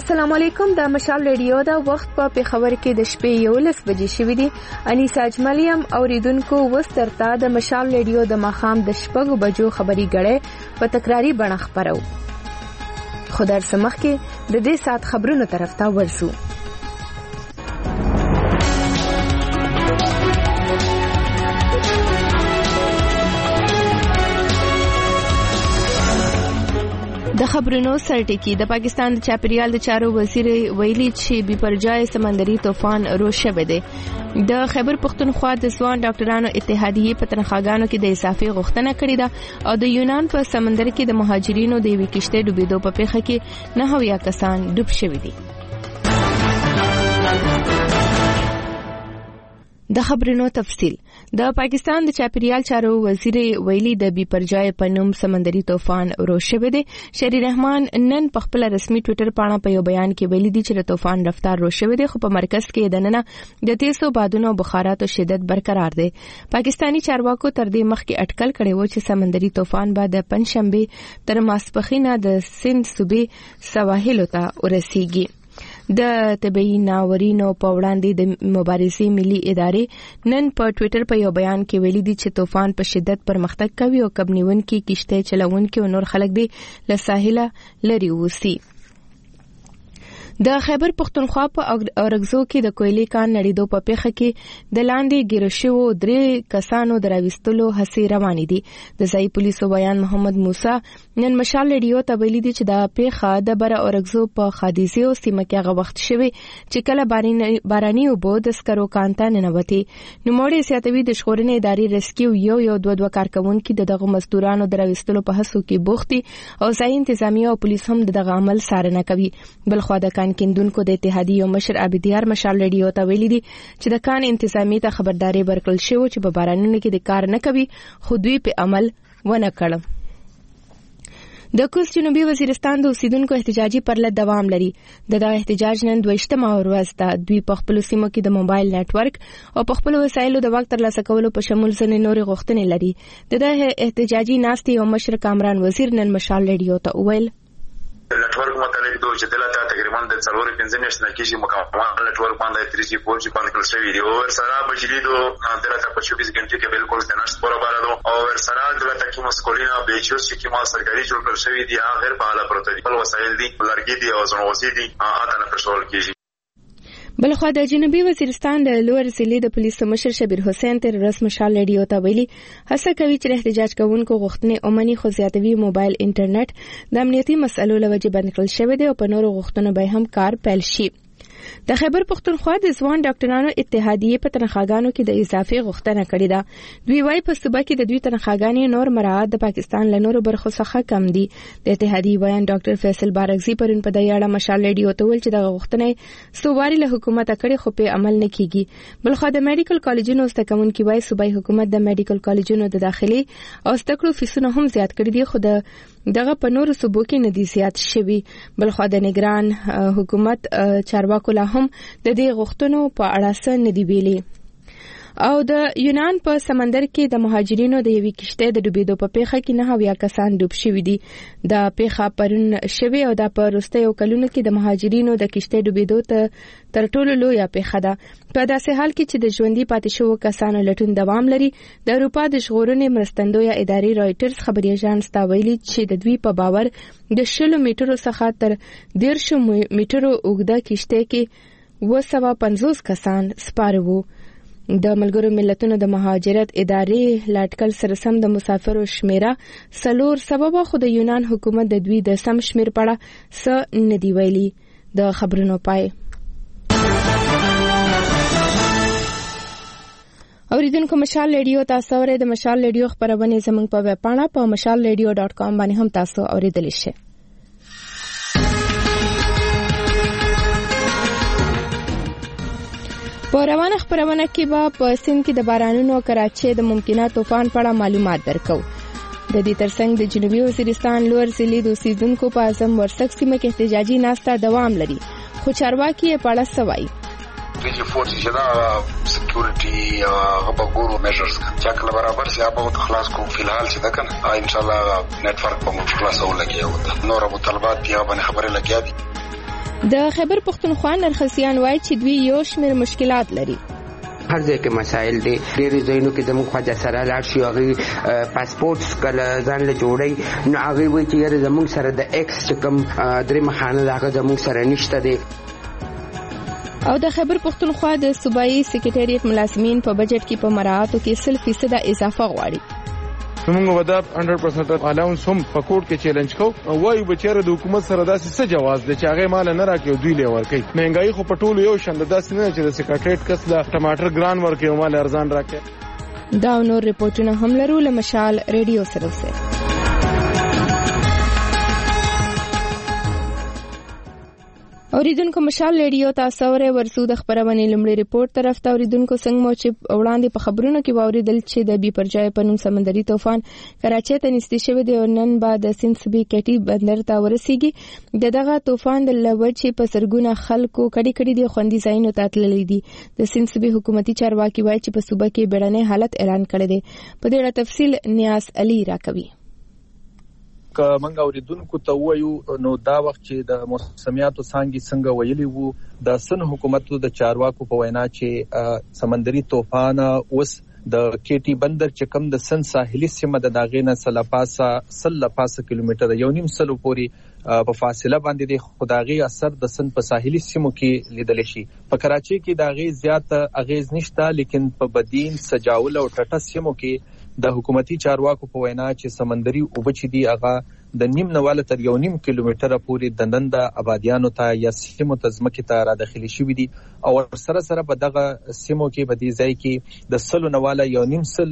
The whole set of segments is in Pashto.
السلام علیکم. د مشال ریډیو دا وخت په پیښور کې د شپې 11 بجې شوې دي. انیسا اجملیم اوریدونکو وسترتا د مشال ریډیو د ماخام د شپږو بجو خبري غړې په تکراری بڼه خبرو. خدای سمخ کې د دې سات خبرونو طرف ته ورسو. د خبرونو سرټکی د پاکستان د چاپیریال د چارو وزیر ویلي چې بي پرجای سمندري طوفان روشبه دی. د خیبر پختونخوا د ځوان ډاکټرانو اتحادیه په تنخواګانو کې د اضافي غوښتنه کړې ده او د یونان په سمندر کې د مهاجرینو د یوې کشته ډوبېدو په پیښه کې 9 کسان ډوب شوي دي. د خبرونو تفصیل. د پاکستان د چاپیریال چارو وزیر ویلي د بي پرجای پنوم سمندري طوفان روشبه دی. شری رحمان نن په خپل رسمي ټوئیټر باندې په یو بیان کې ویلي دی چې د طوفان رفتار روشبه دی خو په مرکز کې دننه د تیزو بادونو او بخاراتو شدت برقرار دی. پاکستانی چارواکو تر دې مخکې اټکل کړی و چې سمندري طوفان به د پنځشنبه تر ماسپښینه د سند صوبې سواحل ته ورسیږي. د طبي ناورینو په وړاندې د مبارزې ملي ادارې نن په ټوئیټر په یو بیان کې ویلي دي چې طوفان په شدت پرمختګ کوي او کبنیونکي کشته چلونکي او نور خلک دي له ساحله لري وسی. د خیبر پختونخوا په اورګزو کې د کویلې کان نړیدو په پیښه کې د لاندې ګیرو شوو 3 کسانو دراوستلو هڅې روانې دي. د ځای پولیسو بیان محمد موسی نن مشال ریډیو ته ویلي دي چې دا پیښه د بر اورګزو په خادیزیو سیمه کې هغه وخت شوه چې کله باراني وبو د سکرو کانته ننوتي. نوموړي سیاتوي د شخورنې ادارې ریسکیو یو دوه کارکونکو دغه مزدورانو دراوستلو په هڅو کې بوختي او ځای انتظامیه او پولیس هم دغه عمل څارنه کوي. بلخو د کندونکو د اتحادیې مشر عبدیار مشال ریډیو ته ویلي دي چې د کان انتظامی ته خبرداري ورکړل شوې چې په بارانونو کې د کار نه کوي خو دوی په عمل ونه کړ. د کوز جنوبي وزیرستان د اوسیدونکو احتجاجي پرله دوام لري. دغه احتجاج نن 22مه ورځ ده. دوی په خپل سیمو کې د موبایل نتورک او په خپل وسایلو د وخت ترلاسه کولو په شمول ځنې نورې غوښتنې لري. دغه احتجاجي ناستې او مشر کامران وزیر نن مشال ریډیو ته وویل network متعلق د چدلته تقریبا د 4-5 میاشتې کې مکمل network باندې 3G 4G باندې کول شوی دی او سره بجلی دو دلته په 24 غنټې کې بالکل د نشټ برابر ده او سره دلته کې مسکولینا به چې ما سرکاري جوړ کړی شوی دی غیر فعال پروت دي په وسایل دي لرګي دي او زنوسی دي اته نه پښول کیږي. بلخو د جنوبي وزیرستان د لوړ ضلع د پولیسو مشر شبیر حسین تر رسم مشال ریډیو ته ویلي هڅه کوي چې احتجاج کوونکو غوښتنې اومني خو زیاتوي. موبایل انټرنیټ د امنیتي مسلو لوجه باندې کړل شوی دی او په نورو غوښتنو به هم کار پیل شي. د خیبر پختونخوا د ځوان ډاکټرانو اتحادیه په تنخواګانو کې د اضافي غوښتنه کړې ده. دوی وايي په صوبه کې د دوی تنخواګانې نور مراعات د پاکستان له نورو برخو څخه کم دي. د اتحادیه بیان ډاکټر فیصل بارګزی پرون په دایاړه مشال ریډیو ته ویل چې د غوښتنې صوباري له حکومت کړي خو په عمل نه کیږي. بلخو د میډیکل کالجونو استکمون کې وايي صوبایي حکومت د میډیکل کالجونو د داخلي او استکړو فیسونه هم زیات کړي دي خو دغه په نورو صوبو کې نه دي زیات شوي. بلخو د نگران حکومت چارواکو لا هم د دې غوښتنو په اړه څه نه دی ویلي. او د یونان په سمندر کې د مهاجرینو د یوې کشته د ډوبېدو په پیښه کې 9 کسان ډوب شوي دي. د پیښه پرون شوی او د پروستیو کلونو کې د مهاجرینو د کشته ډوبېدو ته تر ټولو لویه پیښه ده. په داسې حال کې چې د ژوندۍ پاتې شوو کسانو لټون دوام لري. د اروپا د ژغورنې مرستندویه ادارې رائټرز خبري اژانس ته ویلي چې د دوی په باور د 100 میټرو څخه تر 150 میټرو اوږده کشته کې 250 کسان سپاره وو. د ملګرو ملتونو د مهاجرت ادارې لاټکل سره سم د مسافرو شمیره 4 سبب خو د یونان حکومت د دوی د سم شمیر پړه څه ندی ویلي. د خبرونو پای اوریدونکو مشال ریډیو تاسو اورئ. د مشال ریډیو خبرونه زموږ په ویب پاڼه په mashalradio.com باندې هم تاسو اوریدلی شئ. په روانه خبرونه کې به په سند کې د بارانونو کراچۍ د ممکنه طوفان په اړه معلومات درکو. د دې ترڅنګ د جنوبي وزیرستان لوړ ضلع د اوسیدونکو په اعظم ورسک سیمه کې احتجاجي ناسته دوام لري خو چارواکي په اړه سوای. Fiji Force جدا سکیورټي غبرګورو میجرز چې کله برابر شي هغه خلاص کو فلحال چې دا کنه ان شاء الله نتورک په خلاصو لګي او نور ابو طلبات یا باندې خبره لګیا دي. د خیبر پښتونخوا نرخسیان وایي چې دوی یو شمېر مشکلات لري. هر ځای کې مسایل دي، ډېرې ځایونو کې زموږ خواجه سره لاړ شي، هغوی پاسپورټ کله ځان له جوړوي، نو هغوی وایي چې یاره زموږ سره د ایکس چې کوم درېیمه خانه ده هغه زموږ سره نشته دی. او د خیبر پښتونخوا د صوبایي سکریټریټ ملازمین په بجټ کې په مراعاتو کې 100% اضافه غواړي. موږ ودا 100% الاونس هم په کوټ کې چیلنج کو او وایو بچره د حکومت سره داسې څه جواز دی چې هغه مال نه راکې او دوی له ورکې مهنګای خو په ټولو یو شند داسې نه چې د سکریټریټ کس له ټماټر ګران ورکې او مال ارزان راکې. دا نور ریپورتونه هم لرو له مشال ریډیو سره. اوریدونکو مشال ریډیو تاسو ورې ورسو د خبرونه لمړي ریپورت طرف ته اوریدونکو څنګه مو چې وړاندې په خبرونو کې واوریدل چې د بي پرجای پنوم سمندري طوفان کراچۍ ته نږدې شوی دی او نن بعد د سینسبي کټي بندر ته ورسیږي. دغه طوفان د لوچې په سرګونه خلکو کډي د خوندي ځایونو ته تللي دي. د سینسبي حکومتي چارواکي وایي چې په صوبه کې بیړنۍ حالت اعلان کړی دی. په دې اړه تفصیل نیاز علي راکوي. که منګ اوریدونکو ته وایو نو دا وخت چې د موسمیاتو څنګه څنګه ویلي وو د سن حکومتو د چارواکو په وینا چې سمندري طوفان اوس د کېټي بندر چې کم د سن ساحلي سیمه د داغینه سلپاسه کیلومتر یو نیم سلو پوري په فاصله باندې د خداغي اثر د سن په ساحلي سیمو کې لیدل شي. په کراچۍ کې داغي زیات اغیز نشته، لیکن په بدین سجاول او ټټه سیمو کې د حکومتي چارواکو په وینا چې سمندري اوبچې دی هغه د نیم نواله تر یو نیم کیلومتر پورې د نند آبادیانو ته یا سیمو ته ځمکې ته را داخلي شوې دي او سره په دغه سیمو کې بدی ځای کې د سلو نواله یو نیم سل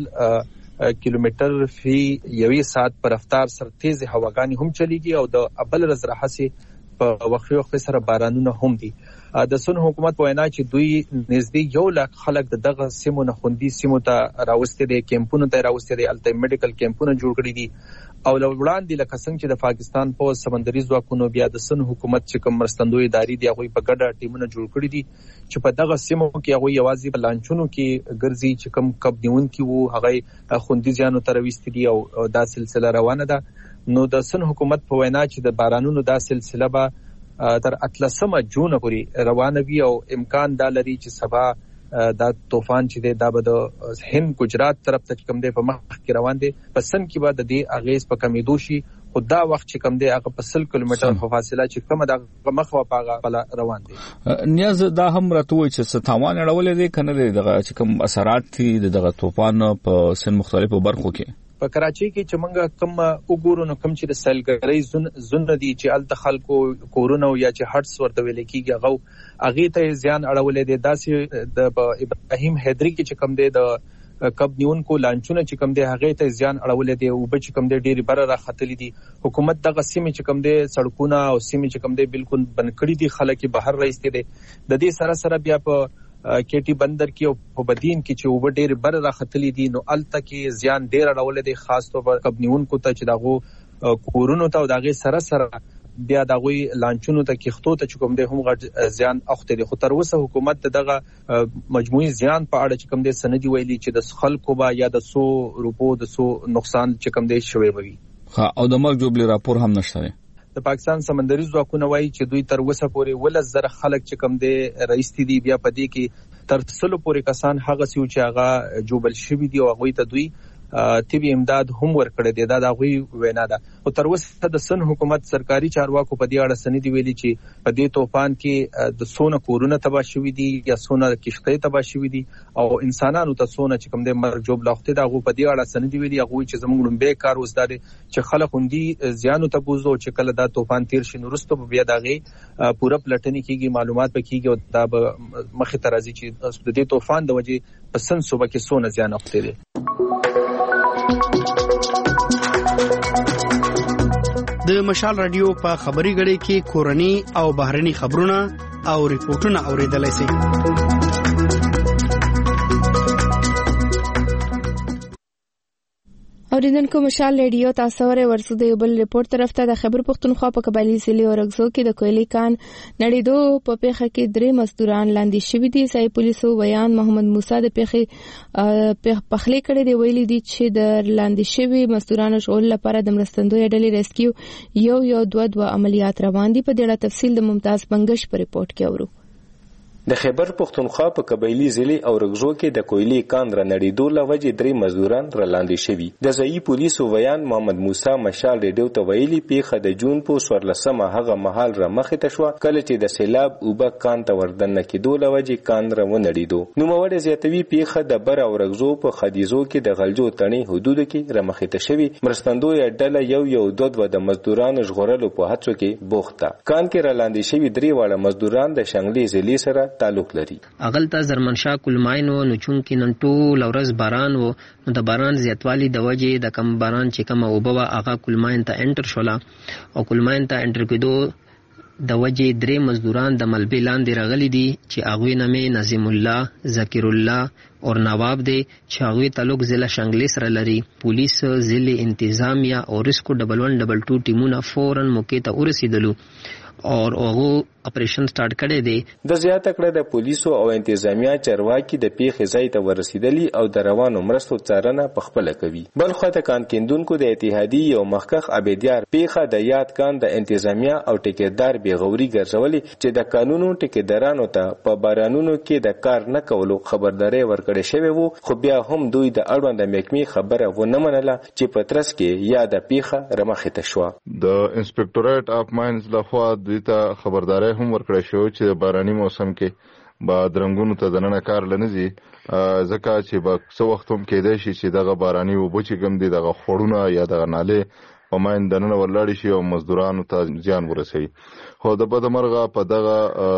کیلومتر فی یوې ساعت پر رفتار سره تیز هواګانی هم چلیږي او د ابل رز راحسي په وخت سره بارانونه هم دي. د سن حکومت وینا چې دوی نږدې 1 لک خلک دغه سیمو نه خوندي سیمو ته راوستي دي، کیمپونو ته راوستي دي، الته میډیکل کیمپونه جوړ کړي دي او وړاندې لکه څنګه چې د پاکستان په سمندري ځواکونو بیا د سن حکومت چې کوم مرستندوی ادارې دي هغه په ګډه ټیمونه جوړ کړي دي چې په دغه سیمو کې هغه یوازې په لانچونو کې ګرځي چې کوم کب دیون کې وو هغه خوندي ځانو ته راوستي دي او دا سلسله روانه ده. نو د سن حکومت په وینا چې د بارانونو دا سلسله به تر 18 جون پورې روانه وي او امکان دا لري چې سبا دا طوفان چې دا به د هند ګجرات طرف ته کوم دی په مخ کې روان دي. پسند کې بعد د اغیز په کمیدو شي خدا وخت چې کوم دی هغه په 100 کیلومتر په فاصله چې کوم د مخ و پاغه روان دي. نیاز دا هم راتوي چې ستاوان اړولې دي کنه دغه چې کوم اثرات دي دغه طوفان په سن مختلفو برخو کې. په کراچۍ کې چې موږ کوم وګورو نو کوم چې د سیلګرۍ زون دي چې ال خلکو کورونه یا چې هټس ورته ویل کېږي هغه ته ځان اړولې دي. داسې د ابراهیم حیدری کې چې کوم دی د کب نیونکو لانچونه چې کوم دی هغه ته ځان اړولې دي او به چې کوم دی ډېری بره راختلې دي. حکومت دغه سیمه چې کوم دی سړکونه او سیمه چې کوم دی بالکل بند کړې دي، خلک بهر راځي دي. د دې سره بیا په کېټي بندر کې او په بدین کې چې وب ډېر بر راختلې دي نو الته کې زیان ډېر اړولې دي، خاص طور پر کبنیونکو ته چې دغه کورونو ته او دغه سره بیا دغه لانچونو ته کېختو ته کوم دي هم غټ زیان اخته دي. خو تر اوسه حکومت دغه مجموعي زیان په اړه چې کوم دي سندي ویلي چې د خلکو با یا د 100 روپو د 100 نقصان چې کوم دي شوی وي. او د مرګ جوړ راپور هم نشته. د پاکستان سمندري ځواکونه وایي چې دوی تر اوسه پورې 1,000 خلک چې کوم دي رئیس دي بیا پدې کې تر 100 پورې کسان هغه سيو چې هغه جوبل شوی دي او هغه ته دوی طبي امداد هم ورکړي دي. دا غوي وینا ده. او تر اوسه د سن حکومت سرکاري چارواکو په دې اړه سندې ویلي چې په دې طوفان کې د سونه کورونه تباہ شوي دي یا سونه کشته تباہ شوي دي او انسانانو ته سونه چې کوم د مرګ جوړ لاخته دا غو په دې اړه سندې ویلي هغه چې زموږ لومبه کار وسداري چې خلک خوندي زیانو ته بوزو چې کله دا طوفان تیر شي نورستو بیا دغه پوره پلټنې کیږي، معلومات پکېږي او دا مخه ترازی چې د دې طوفان د وجې په سن صوبه کې سونه زیان اخته دي. د مشال رادیو په خبري غړي کې کورني او بهرني خبرونه او ریپورتونه اوریدلای شئ. اوریدونکو مشال ریډیو تاسو ورسو د یو بل ریپورت طرف ته د خیبر پختونخوا په قبایلی ضلع اورګزو کې د کویلي کان نړیدو په پیښه کې 3 مزدوران لاندې شوي دي. ځای پولیسو بیان محمد موسی د پیښې پخلی کړي دی، ویلي دي چې د لاندې شوي مزدورانو ژغورلو لپاره د مرستندوی ډلې ریسکیو یو دوه عملیات روان دي. په دې اړه تفصیل د ممتاز بنگش په ریپورت کې اورو. د خیبر پختونخوا په قبایلی ضلع اورګزو کې د کویلي کان را نړیدو لوجې 3 مزدوران را لاندې شوي. د ځایي پولیسو ویان محمد موسی مشال ریډیو ته ویلي پیښه د جون په 14مه هغه مهال را مخې ته شوه کله چې د سیلاب اوبه کان ته وردننه کېدو لوجې کان را ونړیدو. نوموړی زیاتوي پیښه د بر اورګزو په خدیزو کې د غلجو تڼۍ حدودو کې را مخې ته شوي. مرستندوی ډله یو دوه د مزدورانو ژغورلو په هڅو کې بوخت ده. کان کې را لاندې شوي 3 واړه مزدوران د شنګلي ضلع سره تعلق لري. اغلطه زرمنشاه کلماینو نو چون کې نن ټول ورځ باران وو، نو د باران زیاتوالی د وجې د کم باران چې کومه اوبه وه هغه کلماین ته انټر شوله او کلماین ته انټر کېدو د وجې 3 مزدوران د ملبې لاندې راغلي دي چې هغوی نامې نظیم الله، ذکر الله اور نواب دی چې هغوی تعلق ضلع شنګلې سره لري. پولیس، ضلع انتظامیه او ریسکو 1122 ټیمونه فوراً موقع ته ورسېدلو اور هغه اپریشن سٹارټ کړی دی. د زیاته کړه د پولیسو او انتظامیه چارواکي د پیښې ځای ته ورسېدلي او د روانو مرستو څارنه په خپله کوي. بل خواته کان کیندونکو د اتحادی یو مخکخ عبیدیار پیښه د یاد کان د انتظامیه او ټیکیدار بېغوري ګرځولې چې د قانونو ټیکیدارانو ته په بارانونو کې د کار نه کولو خبرداري ورکړې شوې وو، خو بیا هم دوی د اړوند محکمې خبره ونه منله چې په ترڅ کې یاده پیښه رمخې ته شوه. د انسپکټوریټ اف ماینز لخوا دوی ته خبرداري هم ورکړی شو چې باراني موسم کې با درنګونو ته دننه کار لنځي، ځکه چې به څه وخت هم کېدای شي چې دغه باراني اوبه چې کوم دي دغه خوړونه یا دغه نالې په ماین دننه ورلاړې شي او مزدورانو ته زیان ورسوي. خو د بدمرغه په دغه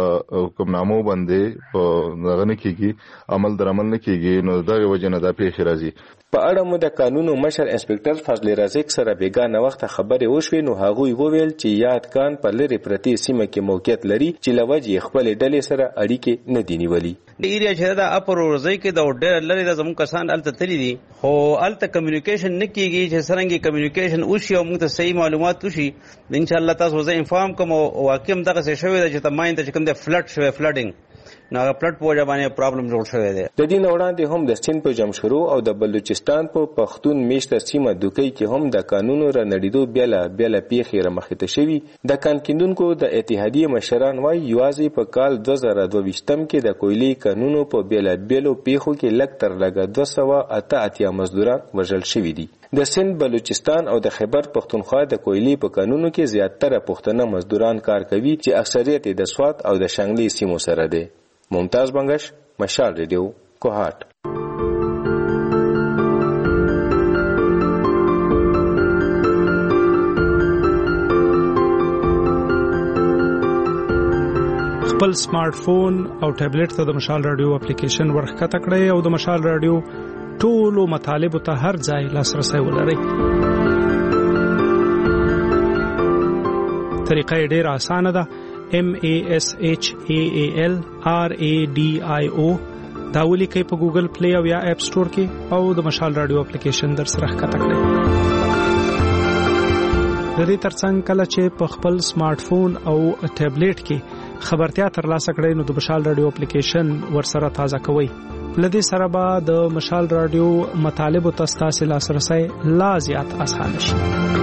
حکمنامو باندې په دغه نه کېږي، عمل در عمل نه کېږي، نو دغه وجه نه دا پیښې راځي. په اړه مو د قانونو مشر انسپکټر فضل رزق سره بیګانه وخت خبرې وشوې، نو هغوی وویل چې یاد کان په لری پرتی سیمه کې موقعیت لري چې لوجې خپل ډلې سره اړیکې نه دي نیولي. د ایریا چې دا اپر ورځي کې د ډېر لري د زموږ کسان الته تللی دي، خو الته کمیونیکیشن نه کیږي چې څنګه کمیونیکیشن وشي او موږ ته صحیح معلومات وشي. ان شاء الله تاسو زه انفارم کوم او واقعا دغه څه شوی چې تماین ته کوم د فلډ شوی فلډینګ نو پلټ په وجه باندې پرابلم جوړ شوی دی. د دې وړاندې هم د سین په جمشورو او د بلوچستان په پختون میشته سیمه دوکۍ کې هم د قانونو را نړیدو بیل پیښې را مخې ته شوي. د کان کیندونکو د اتحادیې مشران وایي یوازې په کال 2022 کې د کویلي قانونو په بیلو پیښو کې لږ تر لږه 288 مزدوران وژل شوي دي. د سند، بلوچستان او د خیبر پختونخوا د کویلي په قانونو کې زیاتره پښتانه مزدوران کار کوي چې اکثریت د سوات او د شنګلي سیمو سره دی. ممتاز بنگش، مشال ریډیو، کوهات. خپل سمارټ فون او ټابلیټ ته د مشال رادیو اپلیکیشن ورخکته کړئ او د مشال رادیو ټولو مطالب ته هر ځای لاسرسي ولرئ. طریقه ډېره اسانه ده. MASHAAL RADIO دا ولیکئ په ګوګل پلی او یا اپ سٹور کې او د مشال رادیو اپلیکیشن در سره ښکته کړئ. د دې ترڅنګ کله چې په خپل سمارټ فون او ټابلیټ کې خبرتیا ترلاسه کړئ نو د مشال رادیو اپلیکیشن ور سره تازه کوئ. لدې سره به د مشال رادیو مطالب او تاسو لاسرسي لا زیات اسانه شي.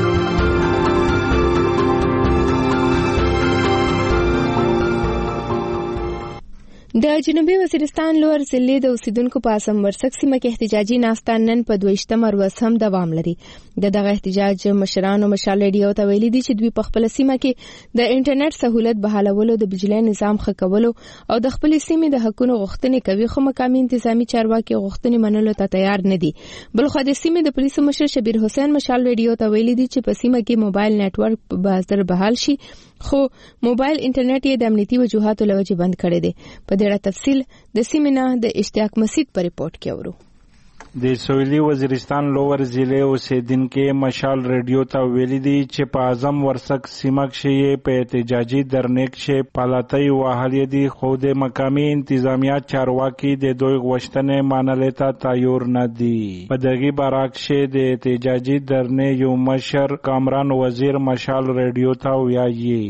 د جنوبي وزیرستان لوړ ضلع د اوسیدونکو په اسم ورسک سیمه کې احتجاجي ناسته نن په 22 ورځ هم دوام لري. دغه احتجاج مشرانو مشال ریډیو ته ویلي دي چې دوی په خپل سیمه کې د انټرنیټ سہولت بحالولو، د بجلی نظام ښه کولو او د خپل سیمې د حقوقو غوښتنې کوي، خو مقامي انتظامی چارواکي غوښتنې منلو ته تیار نه دي. بل خو د سیمې د پولیسو مشر شبیر حسین مشال ریډیو ته ویلي دي چې په سیمه کې موبایل نتورک به زر بحال شي، خو موبایل انټرنیټ یې د امنیتي وجوهاتو له وجې بند کړی دی. په دې اړه تفصیل د سیمې نه د اشتیاق مسعود په ریپورت کې اورو. د سویلي وزیرستان لوور ضلع اوسیدونکو مشال ریډیو ته ویلي دي چې په اعظم ورسک سیمه کې په احتجاجي درنې کې پالاتۍ وهلې دي، خو د مقامي انتظامیه چارواکي د دوی غوښتنې منلو ته تیار نه دي. په دغه باره کې د احتجاجي درنې یو مشر کامران وزیر مشال ریډیو ته وایي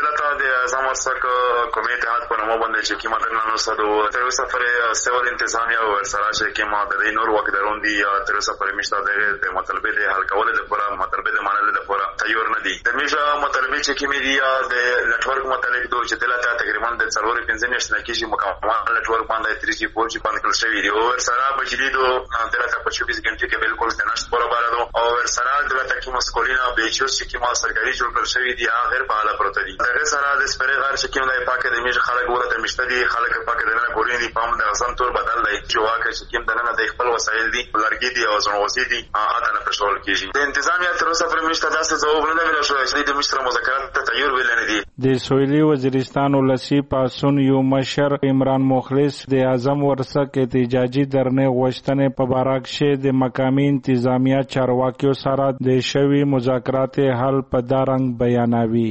چې کی مدن نو سدو تر سفر سیول انتظامیه او سره چې کی ما د نور وخت دروندي یا تر سفر مشته د مطلب د حل کول د پوره مطلب د منل د پوره تیار نه دي. د میشه مطلب چې کی میډیا د نتورک متعلق دوه چې دلته تقریبا د 4-5 نشته کیږي مکمل نتورک باندې 3G 4G باندې کل شوی دی او سره بجلی دو دلته په 24 غنټه کې بالکل د نشته پوره بارا دو او سره دلته کی مسکولینا به چې کی ما سرکاري جوړ کړ شوی دی هغه په حاله پروت دي. دغه سره د سپری غار چې کی نه پاکه د میشه خلک ورته مشته دي خلک پاکه دنه ګوري دي پام د غسن تور بدل دی چې واکه چې کیم دنه د خپل وسایل دي لرګي دي او زنوزي دي اته نه پښول کیږي. د انتظامیه تر اوسه پر مشته داسې ځواب نه ویل شو چې د مشترک مذاکرات ته تیار ویل نه دي. د سویلي وزیرستان ولسی پاسون یو مشر عمران مخلص د اعظم ورسک احتجاجي درنې غوښتنې په باره کې د مقامي انتظامیه چارواکیو سره د شوی مذاکرات حل په دارنګ بیانوي.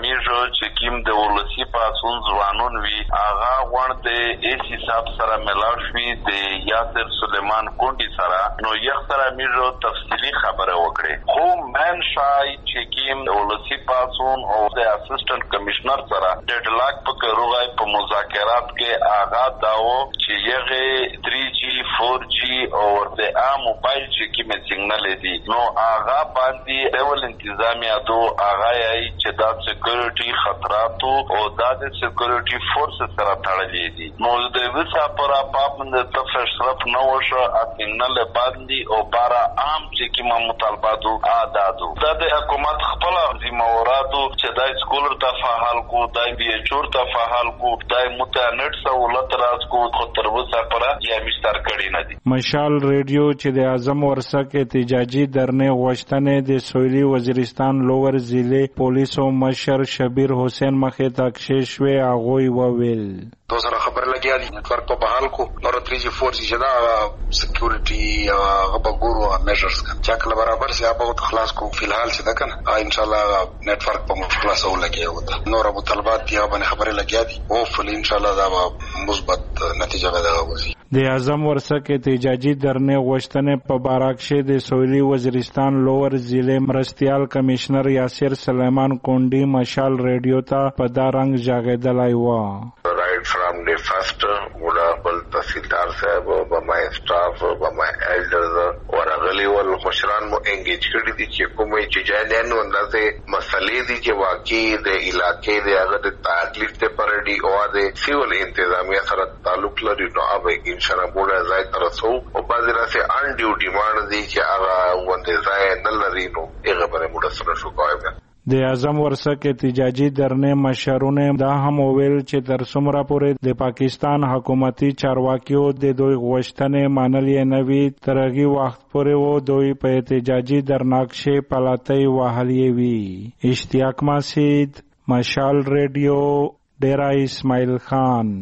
چې کیم د ولسی پاسون ځوانون وی هغه غوړ د ایسی صاحب سره ملاو شوی د یاسر سلیمان کونډي سره نو یو سره میرو تفصیلی خبره وکړي خو من شای چې کیم د ولسی پاسون او د اسسټنټ کمشنر سره ډډ لاک په روغای په مذاکرات کې هغه داو چې یغه 3G 4G او د عام موبایل چې کیم سیګنل دي نو هغه باندې ډول انتظامیه دو هغه یې چې دا سکیورټي خطرات او د سکیورټي فورس سره تړلې دي نو د وسه پر پابند تفریش صرف نو شو اپینل باندې او بارا عام چې کی مطالباتو اعدادو د حکومت خپل ذمہواراتو چې د سکولر ته فعال کو د بي چور ته فعال کو د متانټ سہولت راز کو خو تر وسه پر یا مشتر کړي نه دي. مشال ریډیو چې د اعظم ورسک احتجاجي درنې غوښتنې د سویلي وزیرستان لوور ضلع پولیسو مشر شبیر حسین مخې ته کښېښوی هغوی وویل تو سره خبر لګیا دي نتورک په بحال کو نور 3G 4G چې دا سکیورټي هغه ګورو میجرز چې کله برابر سي هغه خلاص کو فلحال چې دا کنه ان شاء الله نتورک په مخلاص او لګیا وته نور مطالبات دی باندې خبره لګیا دي او فل ان شاء الله دا مثبت نتیجه به راوځي. د اعظم ورسک احتجاجي درنې غوښتنې په باره کې د سویلي وزیرستان لوور ضلع مرستیال کمشنر یاسر سلیمان کونډي مشال ریډیو ته په دا رنګ ژغېدلی و. From the first مداخل تحصیلدار صاحب و my staff و my elders ورغلی ول مشران مو انګیج کړی دي چې کومې چې جانان اندازه مسلې دي چې واقعي د علاقې د هغه د تکلیف ته پرډي او د سیول انتظامیه سره تعلق لري نو اوبه ان شاء الله موږ ځای ترسو او بعضی راځي ان ډیو ډیماند دي چې هغه ونده ځای نه لري نو هغه باندې موږ سره شو کوو. د اعظم ورسک احتجاجي درنې مشرونه دا هم ویل چې تر څومره پورې د پاکستان حکومتي چارواکیو د دوی غوښتنې منلې نه وي تر هغه وخت پورې و دوی په احتجاجي درناکشې پلاتۍ وهلې وي. اشتیاق مسعود مشال ریډیو ډیرا اسماعیل خان.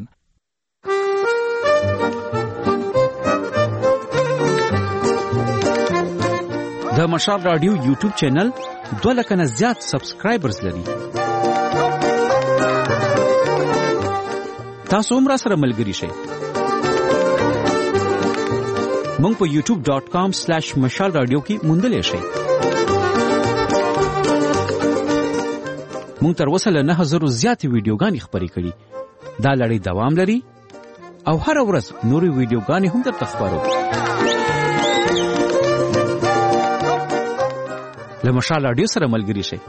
د مشال رادیو یوټیوب چینل 2 لک نه زیات سبسکرایبرز لري. تاسو هم را سره ملګری شئ. مونږ په youtube.com/مشال رادیو کې موندلې شئ. مونږ تر اوسه له 9000 زیاتې ویډیوګانې خپرې کړي. دا لړۍ دوام لري او هر ورځ نورې ویډیوګانې هم درته خپرو. له مشال رادیو سره ملګری شئ.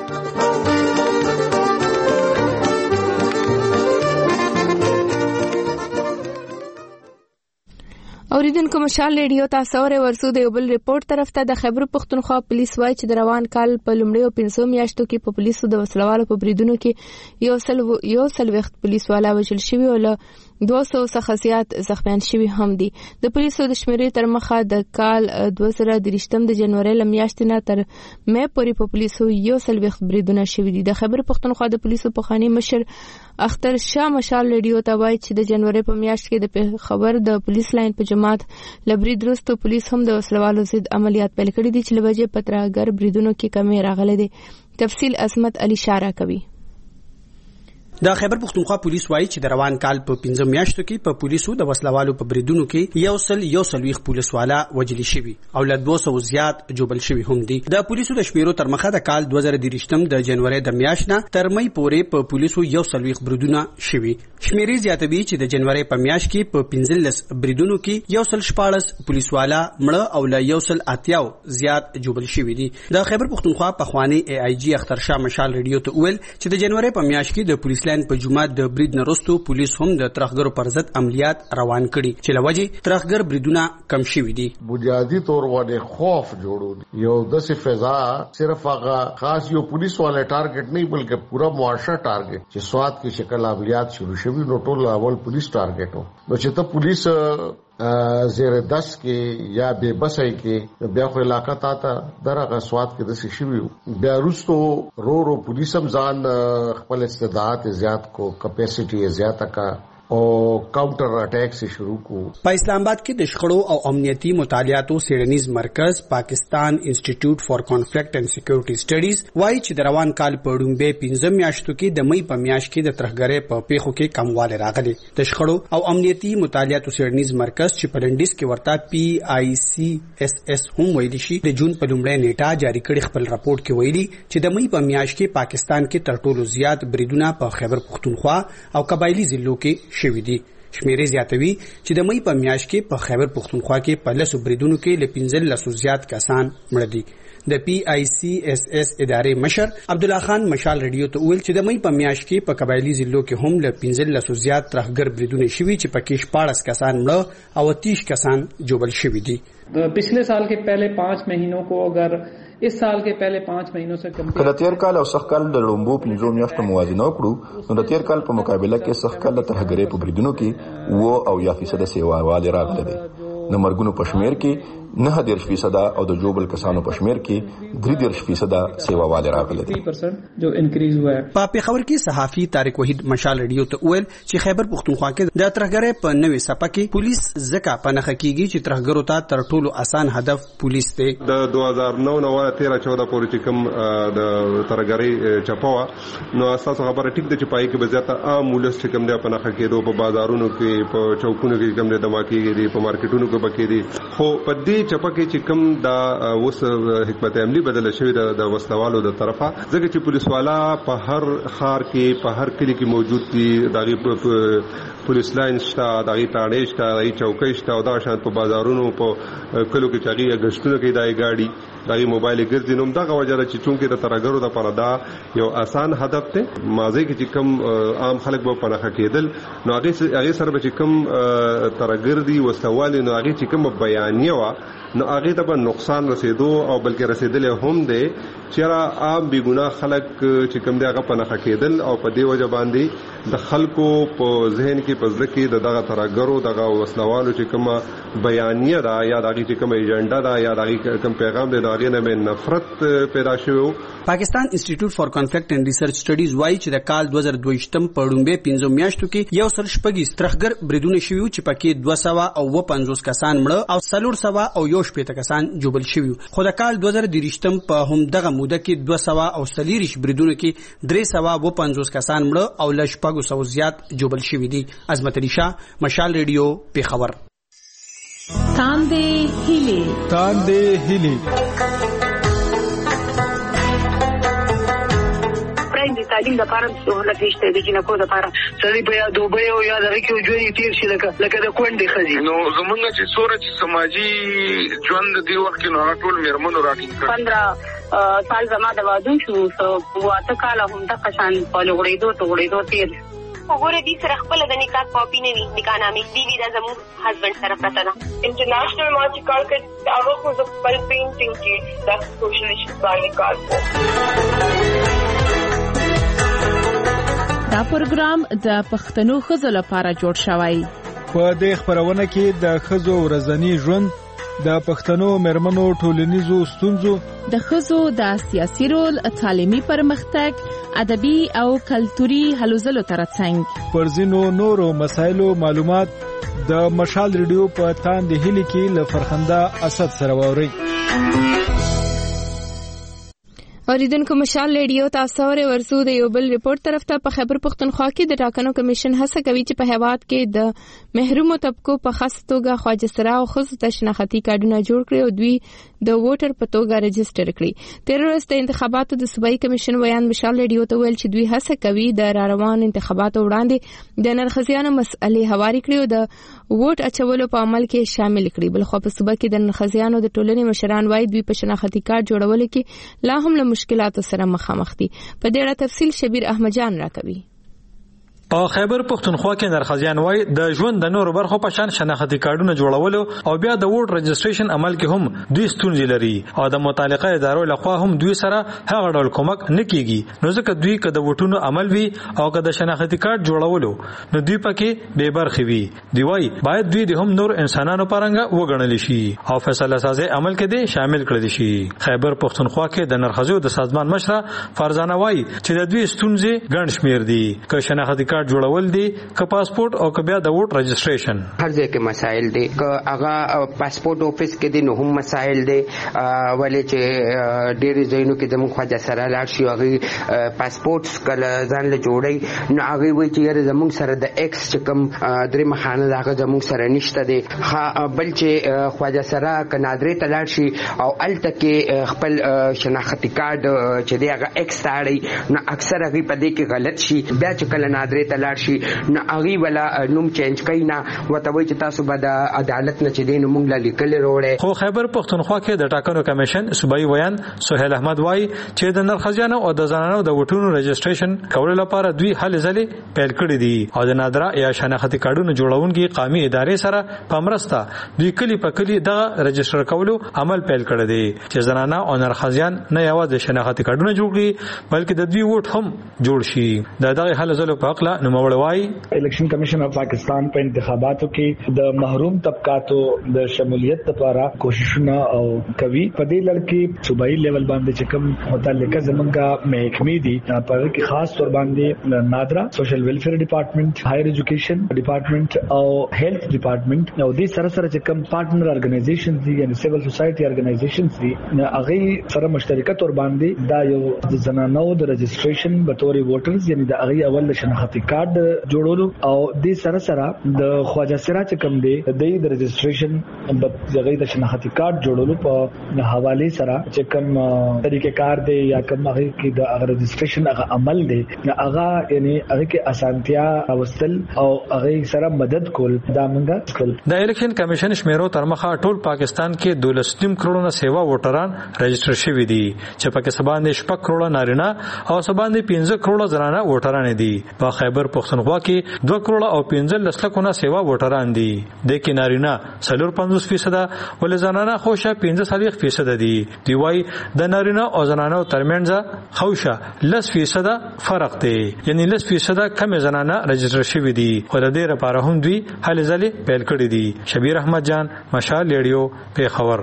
اوریدونکو مشال ریډیو تاسو اورئ. ورسو د یو بل ریپورت طرف ته د خیبر پښتونخوا پولیس وایي چې د روان کال په لومړیو 5 میاشتو کې په پولیسو د وسلوالو په بریدونو کې یو سل وخت پولیس والا وژل شوی او له 200 څخه زیات زخمیان شوي هم دي. د پولیسو د شمیرې تر مخه د کال 2023 د جنوري لمیاشتې نه تر مې پورې په پولیسو 140 بریدونه شوي دي. د خیبر پښتونخوا د پولیسو پخوانی مشر اختر شاه مشال ریډیو ته وایي چې د جنوري په میاشت کې د خبر د پولیس لاین په جماعت لبرید وروسته پولیس هم د وسلوالو ضد عملیات پیل کړي دي چې لوجه پتراګر بریدونو کې کمی راغلي دي. تفصیل عصمت علي شارع کوي. د خیبر پختونخوا پولیس وایي چې د روان کال په 15 میاشتو کې په پولیسو د وسلوالو په بریدونو کې 140 پولیسوالا وجلي شوي او له 200 زیات جوبل شوي هم دي. د پولیسو د شمیرو تر مخه د کال 2023 د جنوري د میاشت نه تر مې پورې په پولیسو 140 بریدونه شوي. شمیرې زیاتوي چې د جنوري په میاشت کې په 15 بریدونو کې 114 پولیسوالا مړه او له 180 زیات جوبل شوي دي. د خیبر پختونخوا پخوانی AIG اختر شاه مشال ریډیو ته ویل چې د جنوري په میاشت کې د پولیس لاین په جمعه د برید نرستو پولیس هم د ترخګرو پر ضد عملیات روان کړي چې لوجه ترخګر بریدونه کم شوي دي. بنیادی طور باندې خوف جوړو یو داسې فضا صرف هغه خاص یو پولیس والے ټارګټ نه بلکې پورا معاشره ټارګټ چې سواد کې شکل عملیات شروع شوي نو ټول اول پولیس ټارګټ وو. نو چې ته پولیس زیر 10 کې یا بے بسای کې بیا خو علاقہ تا درغه سواد کې د شي بیا روستو رو پولیس هم ځان خپل استعداد زیات کو کیپیسټي زیاته کا او کاونټر اٹیک سے شروع کو. په اسلام آباد کې د شخړو او امنیتي مطالعاتو سیډنیز مرکز پاکستان انسټیټیوټ فار کانفلکټ اینڈ سکیورټي سټډیز وایي چې د روان کال په ډومبه 15 میاشتو کې د مې په میاشت کې د ترخګرې په پیښو کې کمواله راغلي. د شخړو او امنیتي مطالعاتو سیډنیز مرکز چې په لندیس کې ورته PICSS هم ویلي شي د جون په لومړۍ نیټه جاری کړي خپل راپورټ کې ویلي چې د مې په میاشت کې پاکستان کې تر ټولو زیات بریدونه په خیبر پختونخوا او قبایلی ضلعو کې شوي دي. شمیرې زیاتوي چې د مې په میاشت کې په خیبر پختونخوا کې په 10 بریدونو کې ل 15 زیات کسان مړه دي. د PICSS ادارې مشر عبدالله خان مشال ریډیو ته ویل چې د مې په میاشت کې په قبایلی ضلعو کې هم ل 15 زیات ترخګر بریدونه شوي چې پکې 14 کسان مړه او 30 کسان جوبل شوي دي. पिछले साल के पहले 5 महीनों को अगर इस साल के पहले 5 महीनों से کله تیر کال او سخت کال د لومبو 15 میاشتو موازنه وکړو نو د تیر کال په مقابله کې سخت کال د ترهګرۍ په بریدونو کې 9% سیواواله راغله دي. د مرګونو په شمیر کې 9% او د جوبل کسانو په شمیر کې 3% سیواواله راغله دي. 3% جو انکریز ہوا ہے. په پیښور کې صحافي طارق وحید مشال ریډیو ته ویل چې خیبر پختونخوا کې د ترهګرۍ په نوې صفه کې پولیس ځکه پنهخه کیږي چې ترهګرو ته تر ټولو اسان هدف پولیس دی. د 2009 نو 13-14 پورې چې کوم د ترهګرۍ چپاوه نو اساسه خبره ټیک د چپای کې بزیاته عام ولس چې کوم د پنهخه کېدو په بازارونو کې په چوکونو کې کوم د دماکي دي په مارکیټونو کې بکې دي خو په دې چپکه چې کوم دا اوس حکمت عملی بدل شوی د وسلوالو د طرفه ځکه چې پولیس والا په هر خار کې په هر کلی کې موجود دي دغه پولیس لاین شته دغه تاړې شته دغه چوکۍ شته او دا شان په بازارونو په کلو کې چاغي غشتونه کې دای گاډي دغه موبایل ګرځي نو دغه وجه چې چونکه د ترګرو د پردا یو آسان هدف ته مازه کې چې کوم عام خلک به پنهخه کېدل نو هغه سره به چې کوم ترګر دي وسوال نو هغه چې کوم بیانیه وا نو هغه ته به نقصان رسیدو او بلکې رسیدل هم دي چې عام بی ګناه خلک چې کوم دی هغه پنهخه کېدل او په دې وجه باندې د خلکو په ذهن کې په ځکه دغه ترګرو دغه وسلوالو چې کوم بیانیه دا یا دغه چې کوم ایجنډا دا یا دغه کوم پیغام دی دغه نه نفرت پیدا شوی. پاکستان انسټیټیوټ فار کانفلکټ اینڈ ریسرچ سټډیز وایي چې د کال 2022 په ډومبه 15 میاشتو کې 140 ترخګر بریدونه شوي چې پکې 250 کسان مړه او 400 او 1 کسان جوبل شوي. خو د کال 2023 په هم دغه موده کې 240 بریدونه کې 350 کسان مړه او ل 400 زیات جوبل شوي دي. عظمت علي شاه مشال ریډیو پیښور. تاندې هیلي د تعلیم لپاره سہولت نشته د جنکو لپاره سړي په یاد دوبه او یاد راکې ژوند تیر شي لکه د کونډې خزي نو زمونږ چې سورج سماجی ژوند دی وخت نو ټول میرمنو راټینګ 15 سال زما د واده شو واته کال هم د قشان په لوړېدو تیر وګوره دې سره خپل د نکاح کاپی نه وي نکاح نامې دی دا زموږ هسبند سره پته ده. انټرنیشنل ما چې کار کوي هغه خو د خپل پینټینګ کې د سوشلیست باندې کار کوي. د دا پروګرام د پښتنو ښځو لپاره جوړ شوی. په دې خبرونه کې د ښځو ورځنی ژوند، د پښتنو مېرمنو ټولنیزو ستونزو، د ښځو د سیاسي رول، تعلیمي پرمختګ، ادبي او کلتوري هلو ځلو ترڅنګ پر ځینو نورو مسایلو معلومات د مشال ریډیو په تاند هلي کې له فرخنده اسد سره ووري. اوریدونکو مشال ریډیو تاسو ورسو د یو بل ریپورت طرف ته. په خیبر پختونخوا کې د ټاکنو کمیشن هڅه کوي چې په هیواد کې د محرومو طبقو په خاص توګه خواجه سرا او خصوصي ته شناختی کارډونه جوړ کړي او دوی د ووټر په توګه رجسټر کړي. تیر ورځ د انتخاباتو د صوبایي کمیشن ویان مشال ریډیو ته ویل چې دوی هڅه کوي د روان انتخاباتو وړاندې د نرخزیانو مسئلې هواري کړي او د ووټ اچولو په عمل کې شامل کړي. بلخو په صوبه کې د نرخزیانو د ټولنې مشران وايي دوی په شناختی کارت جوړولو کې لا هم له مشکلاتو سره مخامخ دي. په دې اړه تفصیل شبیر احمد جان راکوي. په خیبر پختونخوا کې نرخزیان وای د ژوند د نورو برخو په شان شناختی کارډونه جوړولو او بیا د ووټ رجسټریشن عمل کې هم دوی ستونزې لري او د متعلقه ادارو لخوا هم دوی سره هغه ډول کومک نه کیږي. نو ځکه دوی که د ووټونو عمل وي او که د شناختی کارت جوړولو نو دوی پکې بے برخې وي. دی وای باید دوی د هم نور انسانانو پرنګ وګڼل شي او فیصله سازي عمل کې دي شامل کړل شي. خیبر پختونخوا کې د نرخزیو د سازمان مشره فرزانه وای چې د دوی ستونزې ګڼ شمیر دي که شناختی جوړول دي که پاسپورت او که بیا د ووټ رجسټریشن. هر ځای کې مسائل دي که هغه پاسپورت آفیس کې دي نو هم مسائل دي ولې چې ډېری ځایونو کې زموږ خواجه سره لاړ شي هغه پاسپورت کله ځان له جوړي نو هغه وایي چې یاره زموږ سره د ایکس چې کوم درې مخانه هغه زموږ سره نشته دي. بل چې خواجه سره کنادرې ته لاړ شي او الته کې خپل شناختی کارت چې دی هغه ایکس تاړي نو اکثر هغه په دې کې غلط شي. بیا چې کله نادرې ته شي نو هغه ولا نوم چینج کینا وته وای چې تاسو به د عدالت نه چې دین مونږ لا لیکل وروړي. خو خیبر پختونخوا کې د ټاکنو کمیشن صوبایي ویان سہیل احمد وای چې د نرخزیانو او د زنانو د وټونو رجسټریشن کولو لپاره دوی هلې ځلې پیل کړې دي او د نادره یا شناختی کارډونو جوړونکي قومي ادارې سره په مرسته دوی کلی په کلی د رجسټر کولو عمل پیل کړی دی چې زنانه او نرخزیان نه یوازې شناختی کارډونه جوړ کړي بلکې د دوی ووټ هم جوړ شي. دغه هلې ځلو په اړه الیکشن کمیشن اف پاکستان په انتخاباتو کې د محروم طبقاتو د شمولیت لپاره کوششونه او کوي. په دې لړ کې صوبایي لیول باندې چې کوم متعلقه زمونږه محکمې دي په کې خاص تور باندې نادرا سوشل ویلفیر ډپارټمنټ، هایر ایجوکیشن ډپارټمنټ او هیلث ډپارټمنټ او دې سره سره چې کوم پارټنر ارګنایزیشنز دي یعنی سیول سوسایټي ارګنایزیشنز دي هغه سره مشترکه تور باندې دا یو د زنانو د رجسټریشن به تور ووټرز یعنی د هغه اول شناختی کارت جوړولو او د سره سره د خواجه سرا چې کوم دی د رجسټریشن د ځای د شناختی کارت جوړولو په حواله سره چې کوم طریقې کار دی یا کوم هغه کې د رجسټریشن هغه عمل دی هغه یعنی هغه کې اسانتیا اوستل او هغه سره مدد کول دا منګه کول. د الیکشن کمیشن شمیرو تر مخه ټول پاکستان کې 12 کروڑ سیوا ووټران رجسټر شوي دي چې پکې سباندې 6 کروڑ نارینه او سباندې 15 کروڑ زنانه ووټران دي. په خیبر پختونخوا کې 2 کروڑ او 15 لکونه سیوا ووټران دي د کې نارینه 50% ول زنانه خوشه 15% دي. دی وای د نارینه او زنانه ترمنځ خوشه 10% فرق دی یعنی 10% کم زنانه رجسټر شوي دي خو د دې لپاره هم دوی هلې ځلې پیل کړې دي. شبیر احمد جان مشال ریډیو پیښور.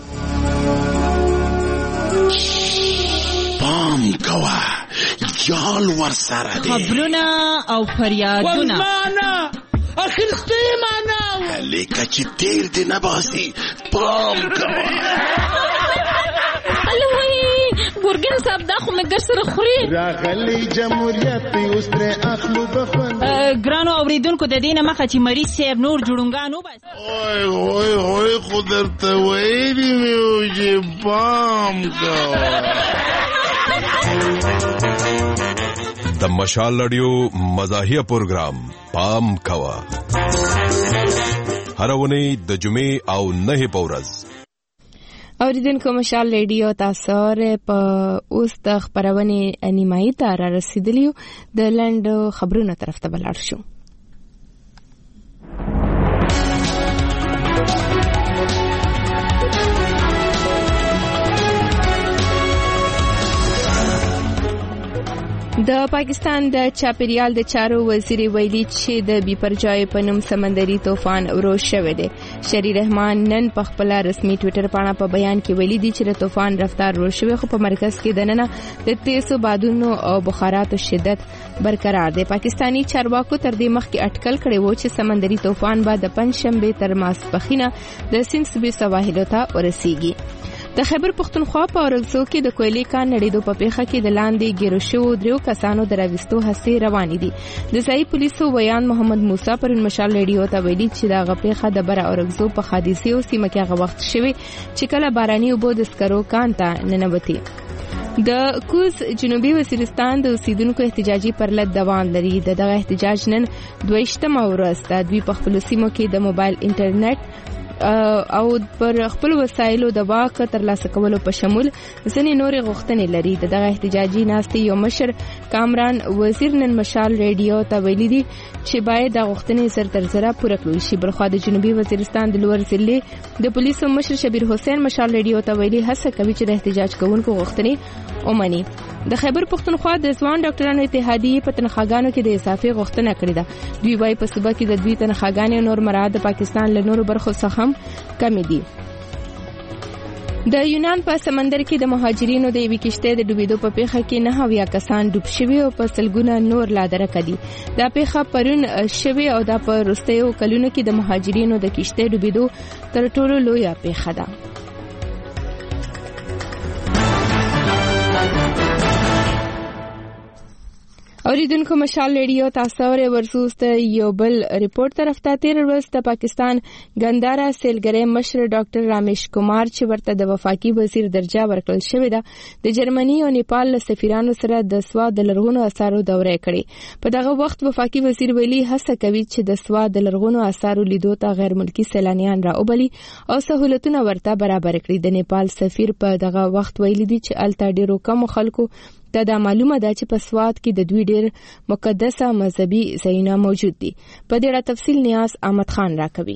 پام کوه یال ور سره دی خبرونه او فریادونه ورمانه اخر ستیمانه لیکه چې تیر دی نباسی پام کوه. الوی ګورګن صاحب دا خو مګر سره خوري راغلی جمهوریت اوس تر اخلو بخون ګرانو اوریدونکو د دینه مخه چې مریض صاحب نور جوړونګانو بس اوه خدرته ویلی میو چې پام کوه. د مشال رادیو مزاحیه پروگرام پام کوا هر ونی د جمعې او نه په ورځ اوریدونکو مشال ریډیو تاسو په اوس د خبرونه نیمایي ته را رسیدلیو د لند خبرونو طرف ته بلار شو. د پاکستان د چاپیریال د چارو وزیر ویلي چې د بي پرجای پنوم سمندري طوفان ورو شوی دی. شری رحمان نن په خپل رسمي ټوئیټر باندې په بیان کې ویلي دی چې د طوفان رفتار ورو شوی خو په مرکز کې دننه د تیزو بادونو او بخاراتو شدت برقرار دی. پاکستانی چارواکو تر دې مخکې اټکل کړی و چې سمندري طوفان به د پنځشنبه تر ماسپښینه د سیند صوبې سواحلو ته ورسیږي. د خیبر پختونخوا په اورګزو کې د کویلې کان نړیدو په پیښه کې د لاندې ګیرو شوو 3 کسانو د راوستو هڅې روانې دي. د ځایي پولیسو ویان محمد موسی پرون مشال ریډیو ته ویلي چې دا غپېخه د بر اورګزو په حادثه او سیمه کې هغه وخت شوی چې کله باراني اوبو د سکرو کان ته ننوتي. د کوز جنوبي وزیرستان د اوسیدونکو احتجاجي پرلط دوام لري. دغه احتجاج نن 22مه ورځ ده. دوی په خپل سیمو کې د موبایل انټرنیټ او پر خپل وسایلو د واک ترلاسه کولو په شمول ځینې نورې غوښتنې لري. دغه احتجاجي ناستې یو مشر کامران وزیر نن مشال ریډیو ته ویلي دي چې باید د غوښتنې سر تر سره پوره کړل شي. بلخوا د جنوبي وزیرستان د لوړ ضلع د پولیسو مشر شبیر حسین مشال ریډیو ته ویلي هڅه کوي چې د احتجاج کوونکو غوښتنې ومني. د خیبر پختونخوا د ځوان ډاکټرانو اتحادیې په تنخواګانو کې د اضافي غوښتنه کړې ده. دوی وايي په صوبه کې د دوی تنخواګانې نور مراد د پاکستان له نورو برخو څخه کمی دي. د یونان په سمندر کې د مهاجرینو د یوې کشتۍ د ډوبېدو په پیښه کې 9 کسان ډوب شوي او په سلګونه نور لا درکه دي. دا پیښه پرون شوې او دا په وروستیو کلونو کې د مهاجرینو د کشتۍ ډوبېدو تر ټولو لویه پیښه ده. اوریدونکو مشال ریډیو تاسو ورسوست یو بل ریپورت طرف ته تیر ورځ د پاکستان ګندارا سیلګری مشر ډاکټر رامیش کمار چې ورته د وفاقي وزیر درجه ورکړل شوې ده د جرمني او نیپال له سفیرانو سره د سواد د لرغونو آثارو دوره کړې. په دغه وخت وفاقي وزیر ویلي هڅه کوي چې د سواد د لرغونو آثارو لیدو ته غیر ملکی سیلانیان راوبلي او سہولتونه ورته برابر کړي. د نیپال سفیر په دغه وخت ویلي دي چې الته ډیرو کم خلکو ته دا معلومه ده چې په سواد کې د دوی ډېر مقدسه مذهبي ځایونه موجود دي. په دې اړه تفصیل نیاز احمد خان راکوي.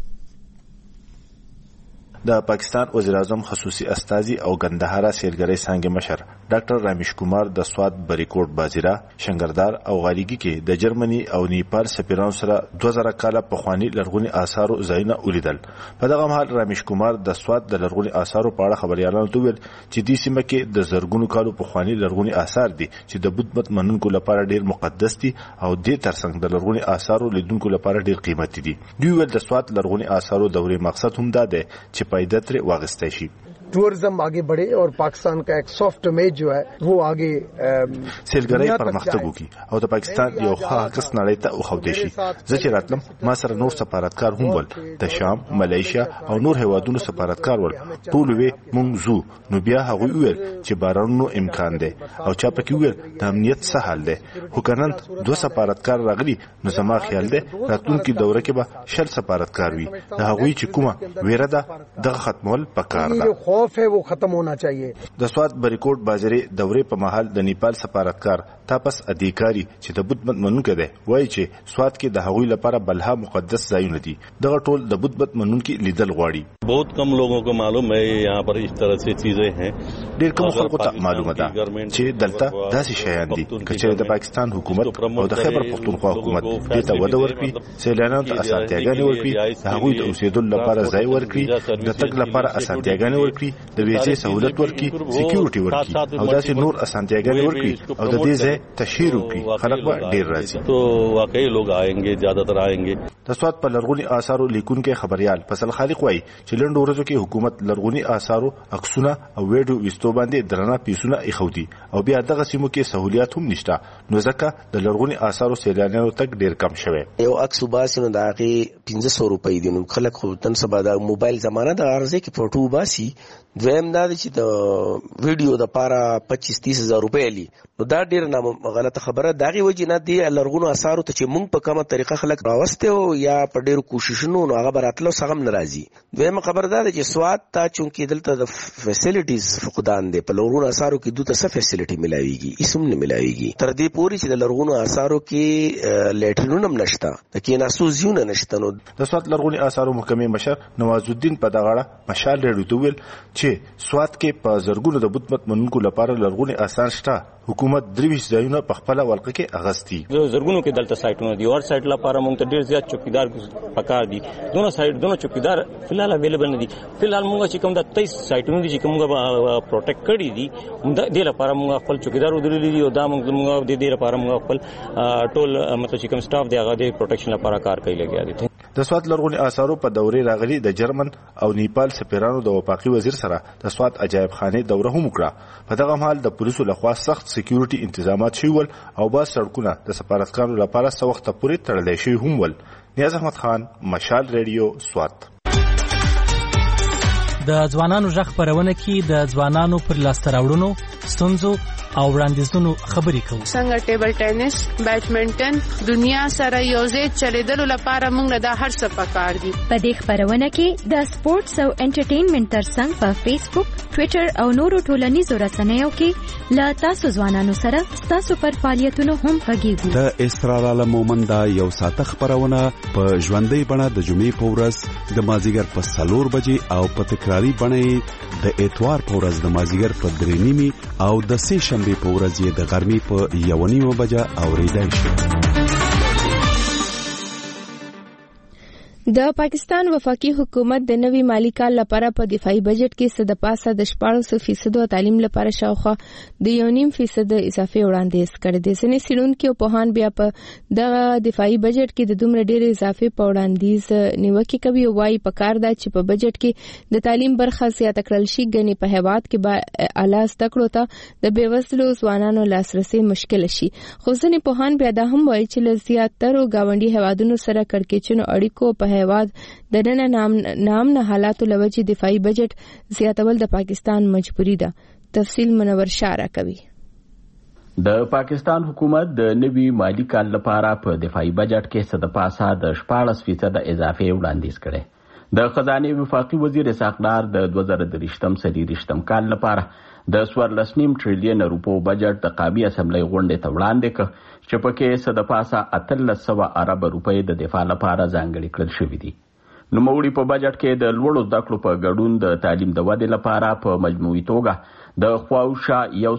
د پاکستان وزیر اعظم خصوصي استازي او ګندهارا سیلګری څنګه مشر ډاکټر رامیش کمار د سواد بریکوټ بازیرا شنګردار او غالیګي کې د جرمني او نیپال سفیرانو سره 2000 کاله پخوانی لرغونی آثارو ځایونه ولیدل. په دغه مهال رامیش کمار د سواد د لرغونی آثارو په اړه خبريالانو ته ویل چې د سیمه کې د زرګونو کالو پخوانی لرغونی آثار دي چې د بت منونکو لپاره ډیر مقدس دي او د ترڅنګ د لرغونی آثارو لیدونکو لپاره ډیر قیمتي دي. دوی ول د سواد لرغونی آثارو دورې مقصد هم دا دی چې पैदल वागस्ते शी टूरिज्म आगे बढ़े और पाकिस्तान का एक सॉफ्ट इमेज जो है वो आगे سیلګری پرمختګ وکړي او د پاکستان یو خاص نړۍ ته وخوځي شي. ځکه راتلم ما سره نور سفارتکار هم ول د شام، ملایشیا او نور هیوادونو سفارتکار ول. ټول وی مونږ زو نو بیا هغه ویل چې بارانو امکان دی او چا پکې ویل د امنیت څه حال دی. هوکنن 2 سفارتکار راغلي نو زما خیال دی راتلونکي دوره کې به 10 سفارتکار وي. د هغوی چې کومه ویره ده دغه ختمول پکار ده. خوف है वो खत्म होना चाहिए. د سواد بریکوټ بازاري دورې په محل د نیپال سفارتکار تاپس ادیکاری چې د بت منونکو دی وایي چې سواد کې د هغوی لپاره بلها مقدس ځایونه دي. دغه ټول د بت منونکو لیدل غواړي. बहुत कम लोगों को मालूम है यहाँ पर इस तरह से चीजें हैं. ډیر کم خلکو ته معلومه ده چې دلته داسې شیان دي. کچېره د پاکستان حکومت او د خیبر پختونخوا حکومت دې ته وده ورکړي، سیلانیانو ته اسانتیاګانې ورکړي، د هغوی د اوسېدلو لپاره ځای ورکړي، د تګ لپاره اسانتیاګانې ورکړي، د ویزې سہولت ورکړي، سکیورټي ورکړي او داسې نور اسانتیاګانې ورکړي او د دې ځای تشهیر وکړي. خلک به ډیر راځي. تو واقعي لوگ آएंगे، زیادتر آएंगे. د سواد په لرغونی آثارو لیکونکو خبريال فصل خالق وایي چې لنډ ورځو کې حکومت لرغونی آثارو عکسونه او ویډیو وستو باندې درنه پیسونه ایښودي او بیا دغه سیمو کې سہولیات هم نشته. نو ځکه د لرغونی آثارو سیلانیانو تک ډیر کم شوی. یو عکس باسي نو دا کې 1500 روپۍ دي. نو خلک خو تن سبا د موبایل زمانہ د ارزه کې فوټو باسي. دویم دا چې د ویډیو د پاره 25-30 هزار روپۍ لی. نو دا ډیر نه غلطه خبره. داغي وجه نه دی لرغونو آثارو ته چې مونږ په کومه طریقه خلک راوسته او یا په ډیر کوششونو نو هغه براتلو سغم ناراضي. دویمه خبر دا چې سواد ته چونکی دلته د فیسیلیټیز فقدان دي. په لرغونو آثارو کې دوه څه فیسیلیټي ملایويږي اسم نه ملایويږي. تر دې پوري چې د لرغونو آثارو کې لیټرینونه هم نشته، د کیناسو زیونه نشته. نو د سواد لرغونی آثارو محکمې مشر نواز الدین په دغه اړه مشال ریډیو ته ویل چې چې سواد کې په زرګونو د بوت منونکو لپاره لرغوني آثار شته. حکومت 23 ځایونه په خپل ولقه کې اغستی. زرګونو کې دلته سایټونه دي، اور سایټ لپاره موږ ته ډیر زیات چوکیدار پکار دي. دونه چوکیدار فلحال اویلیبل نه دي. فلحال موږ چې کوم د 23 سایټونه دي چې موږ پروټیکټ کړی دي، د دې لپاره موږ خپل چوکیدار ودرولي دي او دا موږ د دې لپاره موږ خپل ټول مطلب چې کوم سټاف دی هغه د پروټیکشن لپاره کار کوي لګیا دي. د سواد لرغوني آثارو په دورې راغلي د جرمن او نیپال سفیرانو د وفاقي وزیر سره د سواد عجایب خانه دوره هم وکړه. په دغه حال د پولیسو لخوا سخت سکیورټي انتظامات شول او با سړکونه د سفارتکارانو لپاره څه وخت پورې تړل شوي هم ول. نیاز احمد خان، مشال ریډیو، سواد. د ځوانانو ژغ خپرونه کې د ځوانانو پر لاسته راوړنو، ستونزو او وړاندیزونو خبرې کوو. څنګه ټیبل ټینس، بیډمنټن دنیا سره یوځای چلیدلو لپاره موږ دا هر څه پکار دي. په دې خپرونه کې د سپورتس او انټرټینمنټ ترڅنګ په فیسبوک، ټوئیټر او نورو ټولنیزو رسنیو کې له تاسو ځوانانو سره تاسو پر فعالیتونو هم غږیږو. د اسرار عالم مومند یو ساعت خبرونه په ژوندۍ بڼه د جمعې په ورځ د مازیګر په 4 بجې او په تکراری بڼه د اتوار په ورځ د مازیګر په 3:30 او د سه شنبه په ورځ یې د غرمې په 1:30 بجه اوریدل شي. د پاکستان وفاقي حکومت د نوي مالی کال لپاره په دفاعي بجټ کې څه د پاسه د 14% تعلیم لپاره شاوخوا د 1.5% اضافه وړاندیز کړی دی. ځینې څېړونکي او پوهان بیا په دغه دفاعي بجټ کې د دومره ډېرې اضافه په وړاندیز نیوکه کوي او وايي پکار ده چې په بجټ کې د تعلیم برخه زیاته کړل شي. ګنې په هیواد کې به اعلی زده کړو ته د بېوزلو ځوانانو لاسرسي مشکل شي. خو ځینې پوهان بیا دا هم وایي چې له زیاترو ګاونډي هیوادونو سره کړکېچونو اړیکو په هیواد د نام نه حالاتو لوجې دفاعي بجټ زیاتول د پاکستان مجبوری ده. تفصیل منور شارع کوي. د پاکستان حکومت د نوي مالی کال لپاره په دفاعي بجټ کې څه د پاسه د 14% اضافه وړاندیز کړي. د خزانه وفاقي وزیر اسحاق ډار د 2023-24 کال لپاره د 14.5 ټریلیون روپو بجټ د قومي اسمبلی غونډې ته وړاندې کړ چې پکې څه د پاسه 1300 ارب روپۍ د دفاع لپاره ځانګړي کړل شوي دي. نوموړي په بجټ کې د لوړو زده کړو په ګډون د تعلیم د ودې لپاره په مجموعي توګه د خواوشا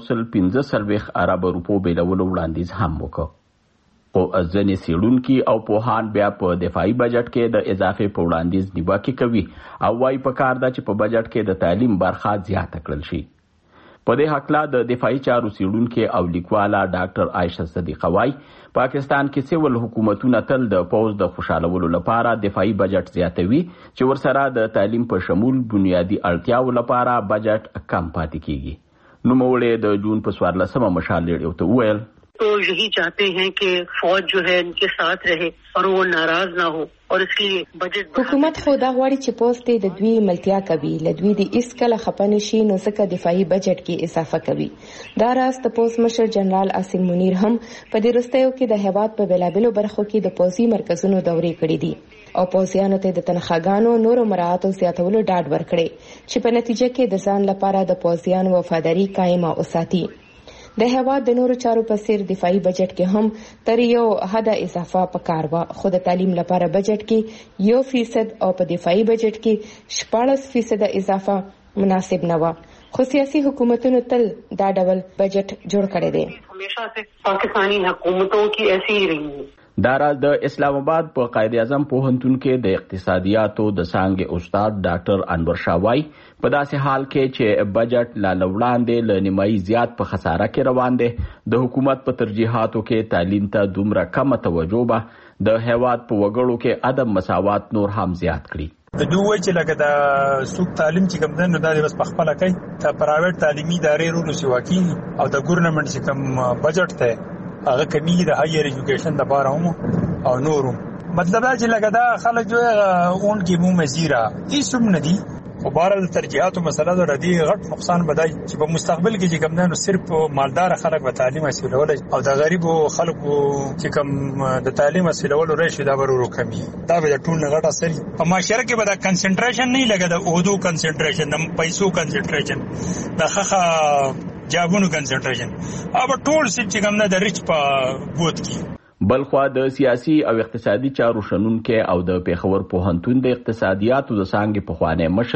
115 ارب روپو بیلولو وړاندیز هم وکړ. او ځینې څېړونکي او پوهان بیا په دفاعي بجټ کې د اضافه په وړاندیز نیوکه کوي او وايي پکار ده چې په بجټ کې د تعلیم برخه زیاته کړل شي. په دې حق لا د دفاعي چارو څېړونکي او لیکواله ډاکټر عائشه صدیقه وايي پاکستان کې سیول حکومتونه تل د پوز د خوشالولو لپاره دفاعي بجټ زیاتوي چې ورسره د تعلیم په شمول بنیادی اړتیاو لپاره بجټ کم پاتې کیږي. نوموړي د جون په 14 مشال ریډیو ته وویل तो यही चाहते हैं कि फौज जो है इनके साथ रहे और वो नाराज ना हो और इसलिए बजट حکومت خو دا غواړي چې پوسټ د دوی ملتیا کوي لدوی د اسکل خپنه شي نو ځکه دفاعي بجټ کې اضافه کوي. دا راست د پوسټ مشر جنرال عاصم منیر هم په دې رستیو کې د هیواد په بلابلو برخو کې د پوزي مرکزونو دورې کړې دي او پوزیانو ته د تنخواګانو نورو مراعاتو زیاتولو ډاډ ورکړي چې په نتیجه کې د ځان لپاره د پوزیانو وفاداری قائمه وساتي. د هیواد د نورو چارو په څیر دفاعي بجټ کې هم تر یو حد اضافه پکار و. خو د تعلیم لپاره بجټ کې 1% او په دفاعي بجټ کې 14% اضافه مناسب نه و. خو سیاسي حکومتونو تل دا ډول بجټ جوړ کړی دی. همیشه سے پاکستانی حکومتوں کی ایسی ہی رہی ہے. دا راز د اسلام آباد په قائد اعظم پوهنتون کې د اقتصادیاتو د څانګې استاد ډاکټر انور شاوای په داسې حال کې چې بجټ لا وړاندې له نیمایي زیات په خساره کې روان دی د حکومت په ترجیحاتو کې تعلیم ته دومره کم توجه به د هیواد په وګړو کې عدم مساوات نور هم زیات کړي. د دوی چې لکه د سوق تعلیم چې کوم نه د بس په خپل کوي ته پرایویټ تعلیمي ادارې ورو سیواکي او د ګورنمنت چې کوم بجټ ته هغه کمی د هایر ایجوکیشن د بار هم او نورو مطلب دا چې لکه دا خلک جو اون کې مو مزیرا هیڅ نه دي او بار د ترجیحاتو مسله د ردی غټ نقصان بدای چې په مستقبل کې چې کوم نه صرف مالدار خلک به تعلیم حاصلول او د غریب خلکو چې کوم د تعلیم حاصلول راشي دا ورو کمی دا به ټول غټ اثر په معاشره کې به دا کنسنټریشن نه لګا د اودو کنسنټریشن د پیسو کنسنټریشن د خخه جابونو کنسنټریشن او ټول چې کوم نه د ریچ په بوت کې. بلخوا د سیاسي او اقتصادي چارو شنونکو او د پیښور پوهنتون د اقتصادیاتو د څانګې پخوانی مشر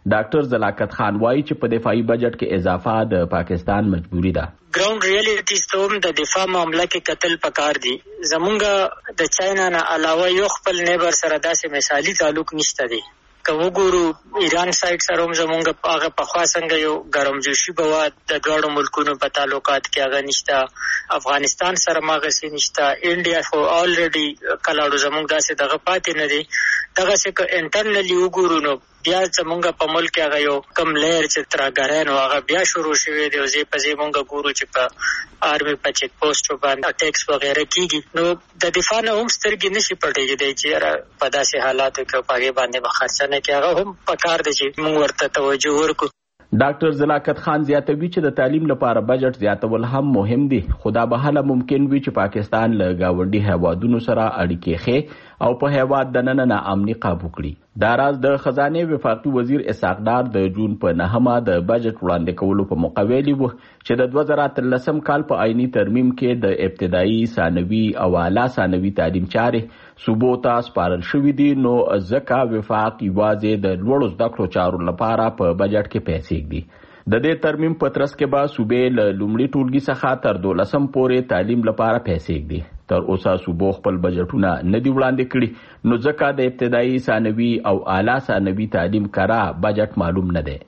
ډاکټر زلاکت خان وایي چې په دفاعي بجټ کې اضافه د پاکستان مجبوری ده. ګراوند ریالیټیز ته هم د دفاع معامله کې قتل پکار دي. زمونږ د چاینا نه علاوه یو خپل نیبر سره داسې مثالی تعلق نشته دی. که وګورو ایران سایډ سره هم زمونږ هغه پخوا څنګه یو ګرمجوشي به وه د دواړو ملکونو په تعلقات کې هغه نشته. افغانستان سره هم هغسې نشته. انډیا خو آلریډي کلاړو زمونږ داسې دغه پاتې نه دی. دغسې که انټرنلي وګورو نو بیا زمونږ په ملک کې هغه یو کم لیر چې ترهګرۍ نو هغه بیا شروع شوی دی او ځای په ځای مونږ ګورو چې په آرمي په چیک پوسټو باندې اټیکس وغیره کیږي. نو د دفاع نه هم سترګې نشي پټېږي چې یاره په داسې حالاتو کې په هغې باندې به خرڅه نه کړي. هغه هم پکار دی چې مونږ ورته توجه ورکړو. ډاکټر زلاکت خان زیاتوي چې د تعلیم لپاره بجټ زیاتول هم مهم دي، خو دا به هله ممکن وي چې پاکستان له ګاونډي هیوادونو سره اړیکې ښې او په هیواد دننه ناامني قابو کړي. دا راز د خزانه وفاقي وزیر اسحاق ډار د جون په 9 د بجټ وړاندې کولو په موقع ویلي و چې د 2013 کال په آئینی ترمیم کې د ابتدایي، ثانوي او اعلی ثانوي تعلیم چارې صوبو ته سپارل شوې دي. نو ځکه وفاق یوازې د لوړو زده کړو چارو لپاره په بجټ کې پیسې ږدي. د دې ترمیم په ترڅ کې به صوبې له لومړي ټولګي څخه تر 12 پورې تعلیم لپاره پیسې ږدي. تر اوسه صوبو خپل بجټونه نه دي وړاندې کړي، نو ځکه د ابتدایي، ثانوي او اعلی ثانوي تعلیم کرا بجټ معلوم نه دی.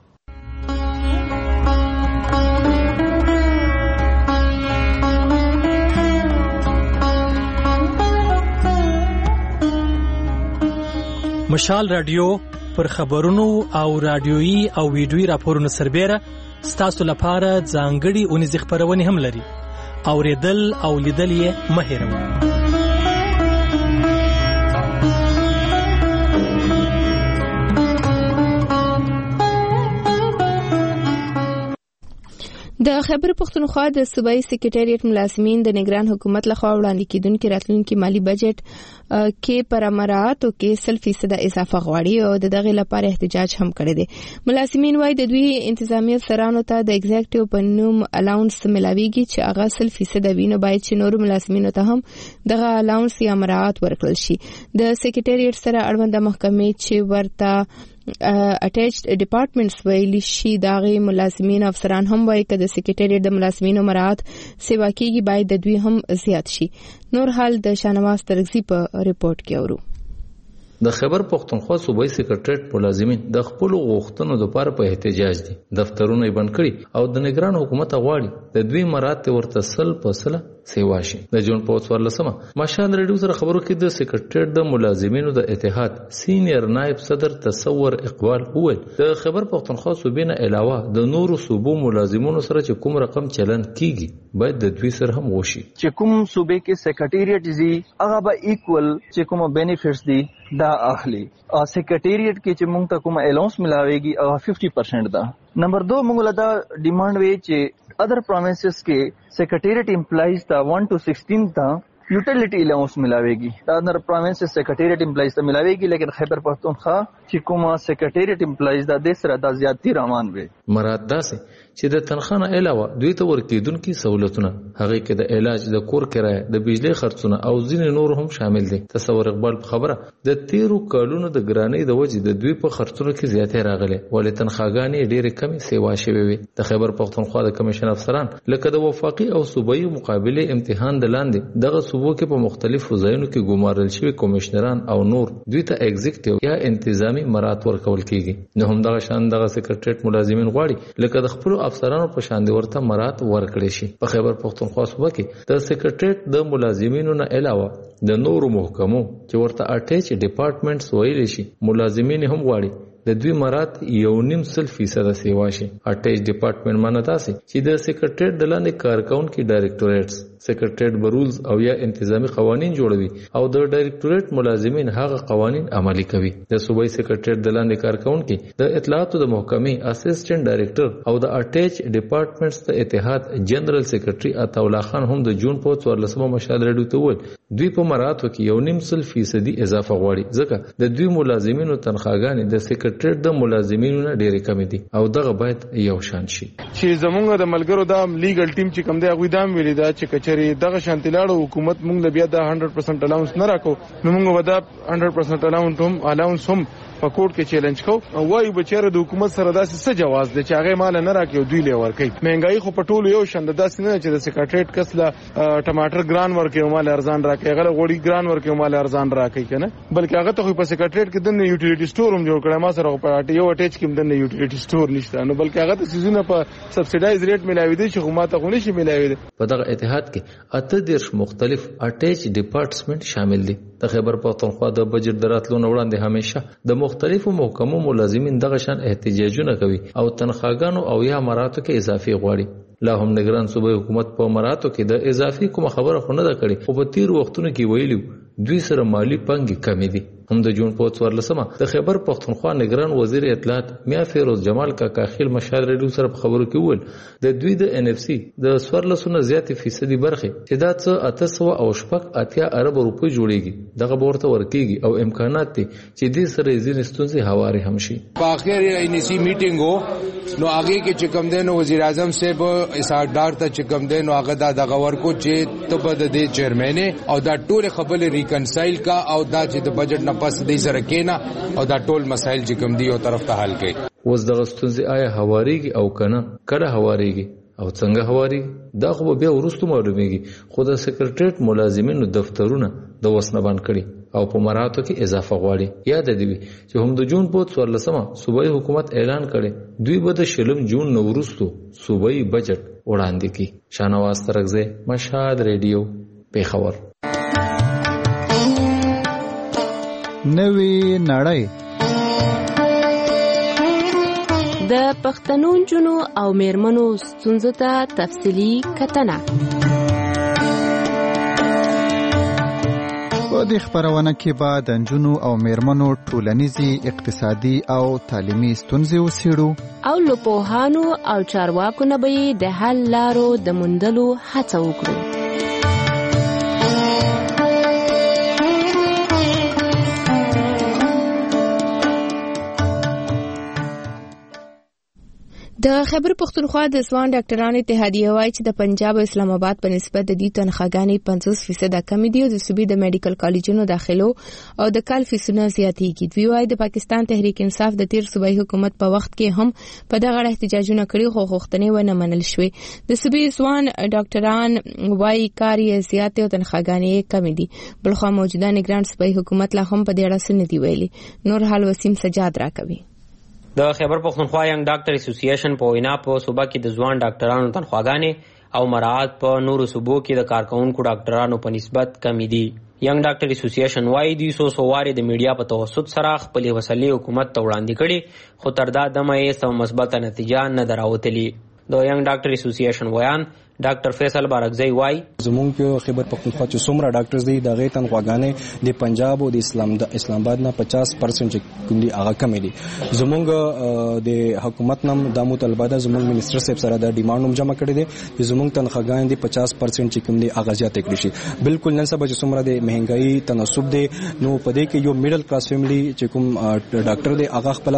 مشال رادیو پر خبرونو او رادیويي او ویډیويي راپورونو سربېره ستاسو لپاره ځانګړي اونیزې خپرونې هم لري. اوریدل او لیدل یې مه هېروئ. د خیبر پختونخوا د صوبایي سکریټریټ ملازمین د نگران حکومت لخوا وړاندې کیدونکي راتلونکي مالی بجټ کې پر امراتو کې 100% اضافه غواړي او دغه لپاره احتجاج هم کړی دی. ملازمین وايي د دوی انتظامی افسرانو ته د ایگزیکټیو په نوم الاونس ملاويږي چې هغه 100% وینو باید چې نور ملازمینو ته هم دغه الاونس یا امرات ورکړل شي. د سکریټریټ سره اړوند محکمې چې ورته اټیچډ ډپارټمنټس ویل شي داغي ملازمین افسران هم وايي چې د سکریټریټ د ملازمینو مراعات سیوا کیږي باید د دوی هم زیات شي. نور حال د شانواز ترغزی په ریپورت کې اورو. د خیبر پختونخوا صوبایي سکریټریټ ملازمین د خپل غوښتنو لپاره په احتجاج دي. دفترونه یې بند کړي او د نگران حکومت غواړي د دوی مراد ورته 100% سیوا شي. د جون په 14 مشال رادیو سره خبرو کې د سکریټریټ د ملازمینو د اتحاد سینیئر نائب صدر تصور اقبال وویل د خیبر پختونخوا صوبې نه علاوه د نورو صوبو ملازمینو سره چې کوم رقم چلن کیږي باید د دوی سره هم وشي. چې کوم صوبې کې سکریټریټ دي هغه به ایکوال چې کوم بینیفټس دي دا اخلي. سکریټریټ کې چې موږ ته کوم الاونس ملاويږي هغه 50% ده. نمبر 2 موږ له دا ډیمانډ وی چې ادر پروvinces کې سکریټریټ امپلایز تا 1 to 16 تا یوټیلیټي الاونس ملاويږي. دا ادر پروvinces سکریټریټ امپلایز ته ملاويږي، لیکن خیبر پختونخوا چې کوم سکریټریټ امپلایز دا د سره د زیاتی روان وي. مراد دا سي چې د تنخواه نه علاوه دوی ته ورکیدونکي سہولتونه هغه کې د علاج، د کور کرایه، د بجلی خرڅونه او ځینې نور هم شامل دي. تصور اقبال خبره د 13 کالونو د ګرانۍ د وجې د دوی په خرڅونو کې زیاتې راغلي ولې تنخواګانې ډېرې کمې سیوا شوې وي. د خیبر پختونخوا د کمیشن افسران لکه د وفاقي او صوبایي مقابله امتحان د لاندې دغه صوبو کې په مختلفو ځایونو کې ګمارل شوي کمیشنران او نور دوی ته ایگزیکټیو یا انتظامی مراد ورکول کیږي. نو هم دغه شان دغه سکریټریټ ملازمین غواړي لکه د خپل افسرانو په شان دي ورته مراد ورکړي شي. په خیبر پختونخوا صوبه کې د سکریټریټ د ملازمینو نه علاوه د نورو محکمو چې ورته اټیچ ډپارټمنټس ویل شي ملازمین هم غواړي د دوی مراد 1.5% سیوا شي. اټیچ ډپارټمنټ معنی دا سي چې د سکریټریټ د لاندې کارکونکي ډایریکټوریټس سکریټریټ برولز او یا انتظامی قوانین جوړوي او د ډایریکټوریټ ملازمین هغه قوانین عملي کوي. د صوبایي سکریټریټ د لاندې کارکونکي د اطلاعاتو د محکمې اسسټنټ ډایریکټر او د اټیچ ډپارټمنټس د اتحاد جنرال سکریټري عطاالله خان هم د جون په 14 مشال رادیو ته وویل دوی په مراتو کې 1.5% اضافه غواړي ځکه د دوی ملازمینو تنخواګانې د سکریټریټ د ملازمینو نه ډېرې کمې دي او دغه باید یو شان شي. چې زمونږ د ملګرو دا لیګل ټیم چې کوم دی هغوی دا هم ویلي دا چې کچري دغه شانتي لاړو حکومت موږ له بیا دا 100% الاونس نه راکو نو موږ به دا 100% الاونس هم په کوټ کې چیلنج کو وایي بچره د حکومت سره داسې څه جواز دی چې هغه مال نه راکې دوی له ورکې مهنګای خو په ټولو یو شند داسې نه چې د سیکریټریټ کس لا ټماټر ګران ورکې او مال ارزان راکې هغه غوړي ګران ورکې او مال ارزان راکې کنه بلکې هغه ته خو په سیکریټریټ کې د یوټیلیټي سٹور هم جوړ کړی ما سره په یو اٹیچ کې د یوټیلیټي سٹور نشته نو بلکې هغه ته سيزونه په سبسایډایز ریټ ملاوي دي چې خو ماته خو نشي ملاوي دي. په دغه اتحاد کې 38 مختلف اٹیچ ډپارټمنټ شامل دي. د خیبر پختونخوا د بجټ دراتلو وړاندې همیشه د مختلفو محکمو ملازمین دغه شان احتجاجونه کوي او تنخواګانو او یا مراتو کې اضافي غواړي. لا هم نگران صوبه حکومت په مراتو کې د اضافي کوم خبره خو نه ده کړې او په تیر وختونو کې ویلو دوی سره مالی پنګي کمی دي. هم د جون په 14مه د خیبر پختونخوا نگران وزیر اطلاعات میا فیروز جمال کاکا خیل مشال ریډیو سره په خبرو کې وویل د دوی د ان اف سی د 14 زیاتې فیصدي برخه چې دا څه 880 ارب روپۍ جوړيږي دغه ورته ورکیږي او امکانات دي چې دې سره ځین ستونزې هواري هم شي. په اخر انسی میټینګ وو نو هغه کې چې کوم دین وزیر اعظم صاحب اسحاقدار ته چې کوم دین هغه دغه ورکو چې تبه د چیرمن او دا ټول خبرې ریکنسایل کا او دا چې د بجټ نه پس دې سره کېنا او دا ټول مسایل چې کوم دی او طرف ته حل کړي. اوس دغه ستونزې آیا هواريږي او کنه کله هواريږي او څنګه هواري دا خو بیا ورستو معلومیږي. خو د سیکریټریټ ملازمینو دفترونه د وسنه باندې کړي او په مراتو کې اضافه غواړي. یاد دی چې هم د جون په 14مه صوبایي حکومت اعلان کړي دوی به د شلم جون نو ورستو صوبایي بجټ وړاندې کړي. شانواز ترغزه مشهد ریډیو پیښور. نوی نړۍ د پښتنو جنو او میرمنو ستونزو ته تفصیلی کتنه. په دې خبرونه کې به د جنو او میرمنو ټولنیزي اقتصادي او تعلیمي ستونزې وڅېړو او لوپوهانو او چارواکو نه به د حل لارو د موندلو هڅه وکړو. د خیبر پختونخوا د ځوان ډاکټرانو اتحادیه وايي چې د پنجاب او اسلام آباد په نسبت د دې تنخواګانې 50% کم دي او د صوبې د میډیکل کالجونو داخلو او د کال فیسونه زیاتېږي. دوی وايي د پاکستان تحریک انصاف د تیر صوبایي حکومت په وخت کې هم په دغه اړه احتجاجونه کړي خو غوښتنې ونه منل شوې. د صوبې ځوان ډاکټران وايي کار یې زیات او تنخواګانې کم دي. بلخو موجوده نگران صوبایي حکومت لا هم په دې اړه څه نه دی ویلي. نور حال وسیم سجاد راکوي. د خیبر پختونخوا ینګ ډاکټر اسوسییشن په وینا په صوبه کې د ځوان ډاکټرانو تنخواګانې او مراعات په نورو صوبو کې د کارکونکو ډاکټرانو په نسبت کمی دي. ینګ ډاکټر اسوسییشن وايي دوی واري د میډیا په توسط سره خپل وسلې حکومت ته وړاندې کړي خو تر دا دمه یې سم مثبت نتیجه نه دراوتلي. د ینګ ډاکټر اسوسییشن ویان ډاکټر فیصل بارکزی وای زمونږ په خیبر پختونخوا چې څومره ډاکټرز دي د غي تنخواګانې د پنجاب او د اسلام آباد نه 50% کوم دي هغه کم دي. زمونږ د حکومت نام د مطالبه ده زمونږ منیسټر صاحب سره د ډیماند هم جمع کړی دي چې زمونږ تنخواګانې د 50% چې کوم دي هغه زیات کړي شي. بالکل نن سبا چې څومره د مهنګای تناسب دي نو په دې کې یو میډل کلاس فیملی چې کوم ډاکټر دی هغه خپل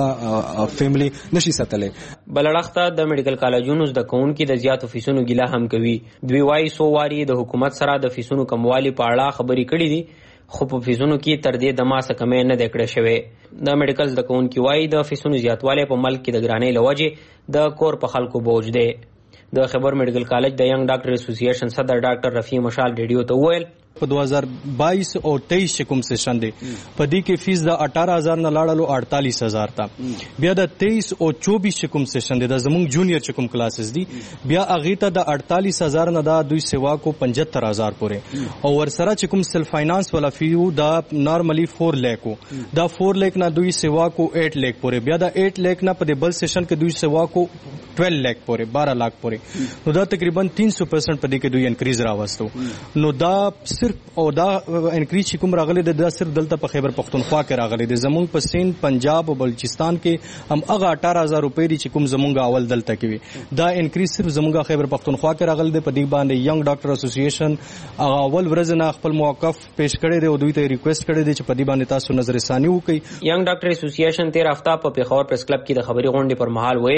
فیملی نشي ساتلې. بلړخته د میډیکل کالجونو د کونکو د زیاتو فیسونو ګیله هم کوي. دوی وايي واري د حکومت سره د فیسونو کموالی په اړه خبرې کړې دي خو په فیسونو کې تر دې د ماسه کمې نه دکړې شوی. د میډیکل د کونکو وايي د فیسونو زیاتوالی په ملک کې د ګرانۍ لوجه د کور په خلکو بوج دی. د خیبر میډیکل کالج د ینګ ډاکټر اسوسییشن صدر ډاکټر رفیع مشال ریډیو ته وویل په 2022 او 23 چې کوم سیشن دی په دې کې فیس د 18000 نه لاړلو 48000 ته. بیا د 23 او 24 چې کوم سیشن دی د زموږ جونیئر چې کوم کلاسز دي بیا هغه ته د 48000 نه د دوی سیوا کو 75000 پورې او ورسره چې کوم سیلف فاینانس ولا فیو دا نارملی 4 لک دا 4 لک نه دوی سیوا کو 8 لک پورې بیا د 8 لک نه په بل سیشن کې دوی سیوا کو 12 لک پورې 12 لک پورې نو دا تقریبا 300% په دې کې دوی انکریز راوستو. نو دا او دا انکریز چې کوم راغلی د صرف دلته په خیبر پختونخوا کې راغلی د زمونږ په سین پنجاب او بلوچستان کې هم هغه 18000 روپۍ دي چې کوم زمونږ اول دلته کې وي. دا انکریز صرف زمونږ خیبر پختونخوا کې راغلی دی. په دې باندې ینګ ډاکټر اسوسییشن اول ورځ نه خپل موقف پیش کړی دی او دوی ته ریکوست کړی دی چې په دې باندې تاسو نظر ثاني وکړئ. ینګ ډاکټر اسوسییشن 13 هفته په پیښور پریس کلب کې د خبري غونډې پر مهال ویلي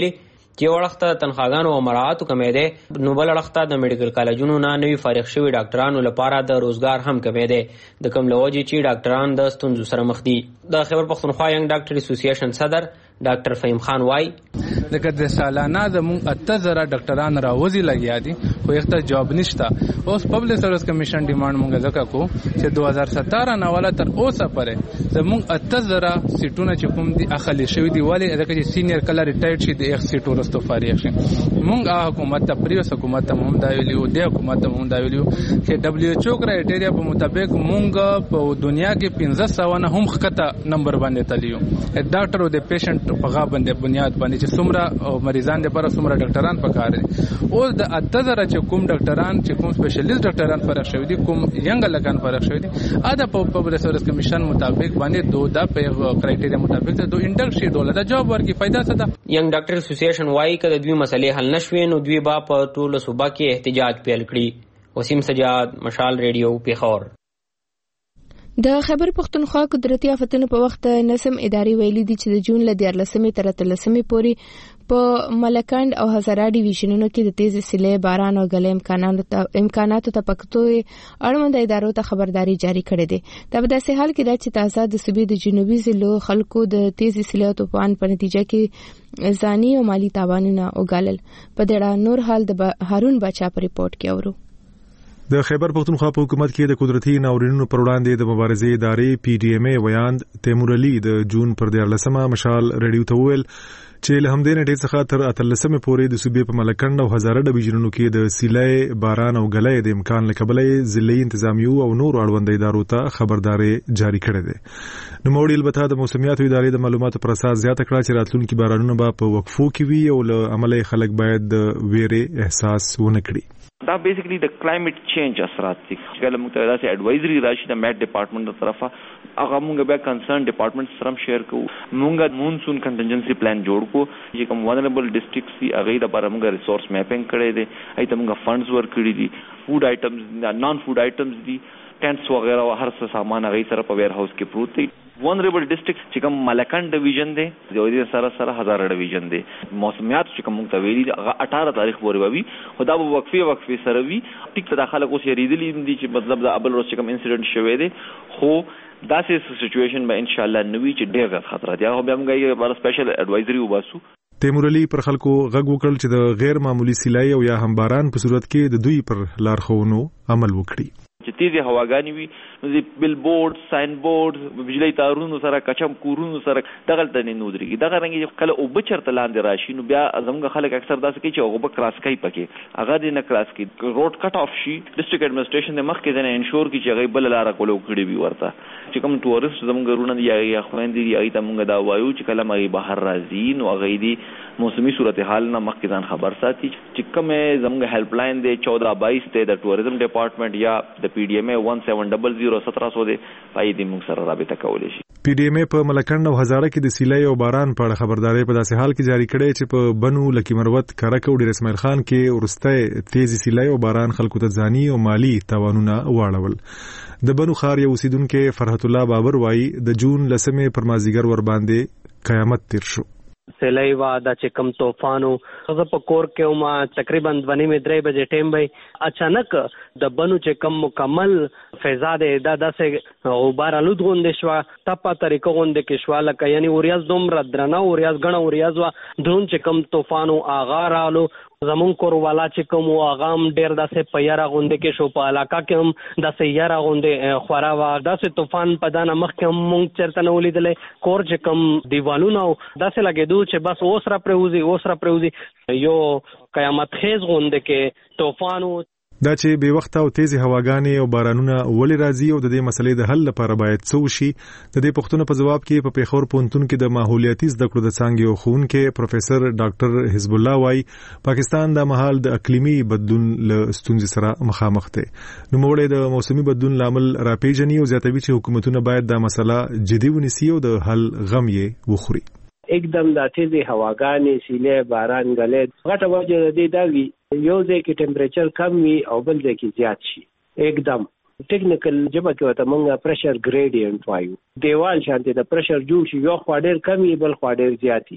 چې وړخته تنخواګانو او مراعاتو کمې ده، نو بل وړخته د میډیکل کالجونو نه نوي فارغ شوي ډاکټرانو لپاره د روزګار هم کمې ده، د کوم لوجې چې ډاکټران د ستونزو سره مخ دي. د خیبر پختونخوا ینګ ډاکټر اسوسییشن صدر ډاکټر فهیم خان وای لکه د سالانه د مونږ 8000 ډاکټران راوځي لګیا دي خو یو ته جواب نشته. اوس پبلک سروس کمیشن ډیماند مونږ ځکه کو چې 2017 نه والا تر اوسه پرې زمونږ 8000 سیټونه چې کوم دي اخلي شوی دی، ولی ځکه چې سینیئر کله ریټایرډ شي د 1 سیټ ورستو فارغ شي. مونږ حکومت ته پریوس حکومت ته هم دا ویلو، د حکومت ته هم دا ویلو چې WHO کرایټیریا په مطابق مونږ په دنیا کې 1500 نه هم خطه نمبر باندې تلیو. ډاکټر او د پیشنټ په غا باندې بنیاد باندې چې څومره مریضان دي پر څومره ډاکټران پکار دي. اوس د 8000 چې کوم ډاکټران چې کوم سپیشلیست ډاکټران فرق شوی دي، کوم ینګ لکان فرق شوی دي، ادا په پبلک سروس کمیشن مطابق باندې دو دا په کرایټیریا مطابق دو انډکشن ډول دا جواب ورکی پیدا څه ده. ینګ ډاکټر اسوسییشن وايي کله دوی مسلې حل نشوي نو دوی با په ټول صوبه کې احتجاج پیل کړي. وسیم سجاد، مشال ریډیو، پیښور. د خیبر پختونخوا قدرتي آفتونو په وخت نسم اداري ویلي دي چې د جون له 14 تر 13 پورې په ملکند او هزاره ډیویژنونو کې د تیز سیلې باران او غلې امکاناتو ته پکتو اړوند ادارو ته خبرداري جاری کړې ده. دا په داسې حال کې ده چې تازه د صوبې د جنوبي ضلعو خلکو د تیز سیلې او طوفان په نتیجه کې ځاني او مالی تاوانونه وګالل. په دې نور حال د هارون بچا په ریپورت کې اورو. د خیبر پختونخوا په حکومت کې د قدرتي ناورینونو پر وړاندې د مبارزې ادارې PDMA ویاند تیمور علي د جون پر 14 مشال ریډیو ته وویل چې له همدې نېټې څخه تر 13 پورې د صوبې په ملکند او هزاره ډیویژنونو کې د سیلې باران او غلې د امکان له کبله ضلعي انتظامیو او نور اړوند ادارو ته خبرداري جاری کړې ده. نو موړي البته د موسمیاتو ادارې د معلوماتو پر اساس زیاته کړه چې راتلونکي بارانونه به په وقفو کې وي او له عمله خلک باید د ویرې احساس ونه کړي. دا بیسیکلی د کلایمټ چینج اثرات دي. کله موږ ته داسې اډوایزري راشي د میټ ډپارټمنټ تر طرفه، هغه موږ بیا کنسرن ډپارټمنټ سره شیر کوو. موږ مونسون کنټینجنسي پلان جوړ کو چې کوم ولنریبل ډسټرکټس دي هغه د لپاره موږ ریسورس میپینګ کړی دی، ایته موږ فندز ورکړي دي، فود آیټمز نان فود آیټمز دي، ټینټس وغیرہ او هر څه سامان هغه سره په ویر هاوس کې پروت دی. ونریبل ډسټرکټ چې کوم ملکند ډیویژن دی د دې سره هزاره ډیویژن دی، موسمیات چې کوم موږ ته ویلي 18 تاریخ پورې وي خدا به وقفي سره وي. ټیک ته داخله کوس یریدلی دي چې مطلب د ابل روز چې کوم انسیډنٹ شوی دی، خو داسې سچویشن به ان شاء الله نوي چې ډېر زیات خطر دی. هغه به موږ یې بل سپیشل اډوایزري وباسو. تیمور علي پر خلکو غږ وکړ چې د غیر معمولی سیلای او یا هم باران په صورت کې د دوی پر لارښوونو عمل وکړي. چې تیزه هواګانی وي نو د بیل بورډ، ساين بورډ، بجلی تارونو سره کچم کورونو سره دغلت نه نودريږي. دغه رنګ کله او بچر تلاندې راشي نو بیا زموږ خلک اکثر داسې کوي چې هغه به کراس کوي پکې، هغه دې نه کراس کوي، روډ کټ اف شي. ډسټریکټ اډمنسټریشن د مخ کې نه انشور کوي چې هغه بل لار کولو کړی وي. ورته چې کوم ټورست زموږ غرونه دی یا خويندې دی هغه ته موږ دا وایو چې کله مې بهر راځي نو هغه دې موسمي صورتحال نه مخکې ځان خبر ساتي. چې کوم زموږ هیلپ لاین دی 1422 ته د ټوریزم ډپارټمنټ یا د PDMA 1700 دی پای دې موږ سره رابطه کولای شي. PDMA په ملکند او هزاره کې د سیلای او باران په اړه خبرداري په داسې حال کې جاری کړي چې په بنو لکی مروت کرک او ډیر اسماعیل خان کې ورسته تیزی سیلای او باران خلکو ته ځاني او مالی تاوانونه واړول. د بنو خار یو اوسیدونکو فرحت الله بابر وایي د جون 10 پر مازیګر ور باندې قیامت تیر شو. سیلای وا د چکم طوفانو هغه په کور کې ما تقریبا 2:30 بجې ټیم وای اچانک د بنو چکم مکمل فضا د داسې غبار الود غوندې شو تپا طریقو غوندې کې شو لکه یعنی اوریاز دومره درنه اوریاز غنه اوریاز وا درون چکم طوفانو آغا رالو زمون کور والا چې کوم اغام ډیر داسې پیرا غوندې کې شو په علاقہ کې هم داسې یارا غوندې خورا وا داسې طوفان په دانه مخ کې هم مونږ چرته نه ولیدلې کور چې کوم دیوالونه داسې لګېدو چې بس اوس را پروزي یو قیامت خیز غوندې کې طوفانو. دا چې به وخت او تیزی هواګانې او بارانونه ولې راځي او د دې مسلې د حل لپاره باید څه وشي، د دې پوښتنو په جواب کې په پیښور پوهنتون کې د ماحولیاتي زده کړو د څانګې ښوونکی پروفیسور ډاکټر حزب الله وایي پاکستان د مهال د اقلیمي بدلون له ستونزې سره مخامخ دی. نو موږ د موسمي بدلون لامل راپېژني او زیاتوي چې حکومتونه باید دا مسله جدي ونیسي او د حل غم یې وخوري. एकदम د تیزی هواګانې سیلې باران غلې غټه وجه د دې دا وی یو ځای کې ټمپریچر کم وي او بل ځای کې زیات شي. एकदम ټیکنیکل جبه کې وته مونږه پریشر ګریډینټ وایو دیوال شانتي د پریشر جوړ شي یو خوا ډیر کم وي بل خوا ډیر زیات وي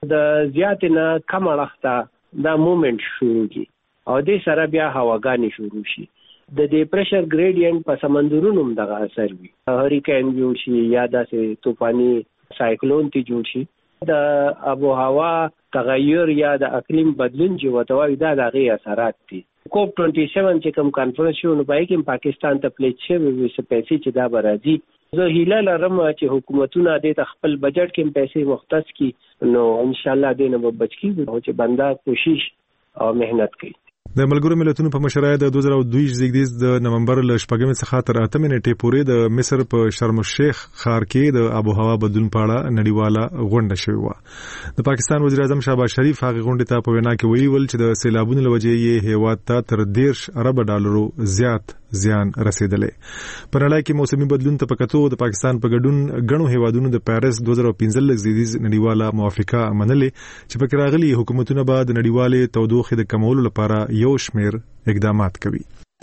د زیات نه کم اړخته دا موومنت شروع کی او دې سره بیا هواګانې شروع شي. د دې پریشر ګریډینټ په سمندرونو هم دغه اثر وي، هریکین جوړ شي یا داسې طوفاني سایکلون تی جوړ شي. د ابو هوا تغیر یا د اقلیم بدلون چې وتوي دا دغه اثرات دي. کوپ 27 چې کوم کانفرنس شو نو پای کې پاکستان ته پلیټ شوی وي چې پیسې چې دا برازي. زه هیله لرم چې حکومتونه د خپل بجټ کې پیسې مختص کړي نو ان شاء الله دې نه بچ کیږي چې بندا کوشش او مهنت کوي. د ملګرو ملتونو په مشرۍ د 2022 زیږدیز د نومبر ل 8 څخه تر 8 نیټې پورې د مصر په شرم الشیخ ښار کې د آب و هوا بدلون په اړه نړیواله غونډه شوې و. د پاکستان وزیر اعظم شهباز شریف هغه غونډې ته په وینا کې ویلي چې د سیلابونو لوجې یې هیواد ته تر 10 ارب ډالرو زیات زیان رسیدلې. په نړۍ کې موسمي بدلون ته پکتو د پاکستان په ګډون غنو هیوادونو د پاریس 2015 زیږدیز نړیواله موافقه منلې چې پکې راغلي حکومتونه به د نړیوالې تودوخې د کمولو لپاره یو شمیر اقدامات کوي.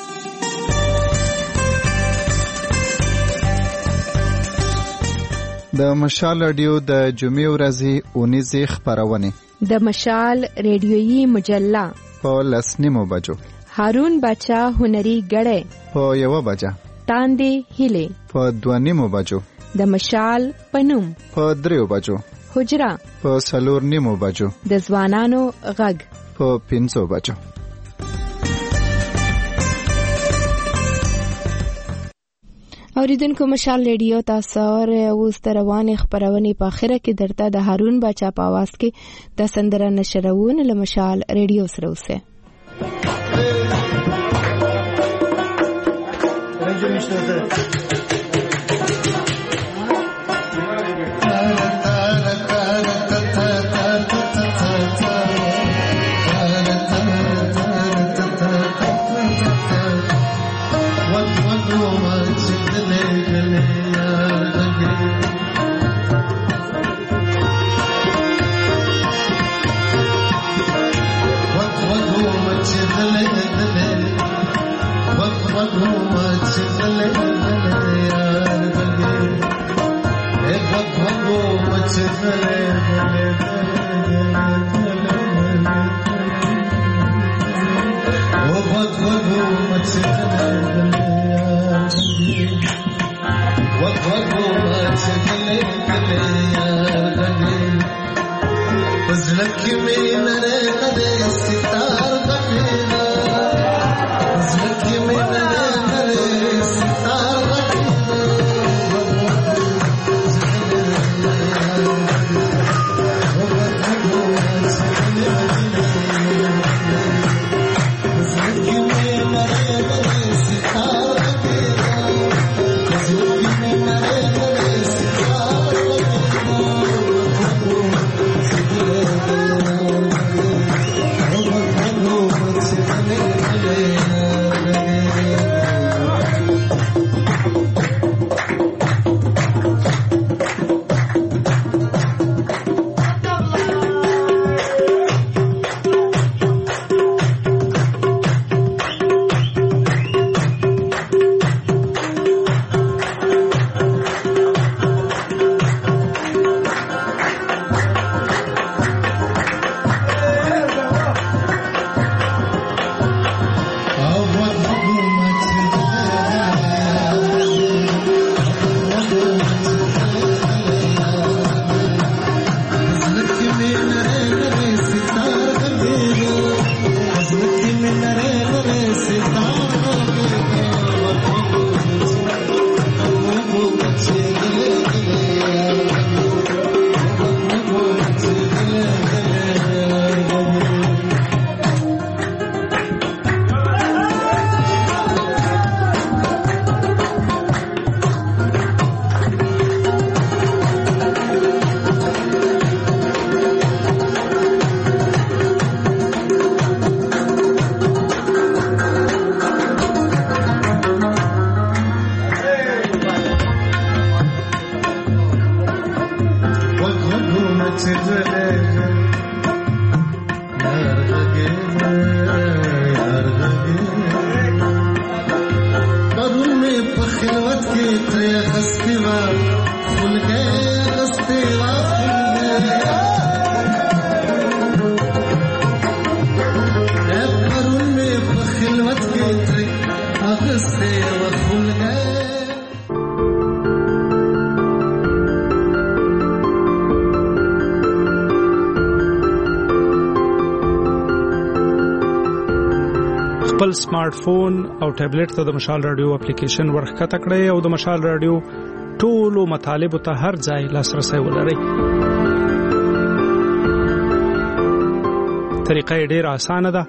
د مشال رادیو د جمعې ورځې اونیزې خبرونه د مشال ریډیویي مجله په 10:30 بجو، هارون بچا هنري غړې په 1 بجه، تاندې هیله په 2:30 بجو، د مشال پنوم په 3 بجو، حجرا په 4:30 بجو، د ځوانانو غږ په 5 بجو. اوریدونکو مشال ریډیو تاسو اوس روانې خبرونه په اخره کې درته د هارون بچا په आवाज کې د سندره نشرون له مشال ریډیو سره اوسه. خپل سمارټ فون او ټابلیټ ته د مشال رادیو اپلیکیشن ورښکته کړئ او د مشال رادیو ټولو مطالبو ته هر ځای لاسرسی ولرئ. طریقه ډیره اسانه ده.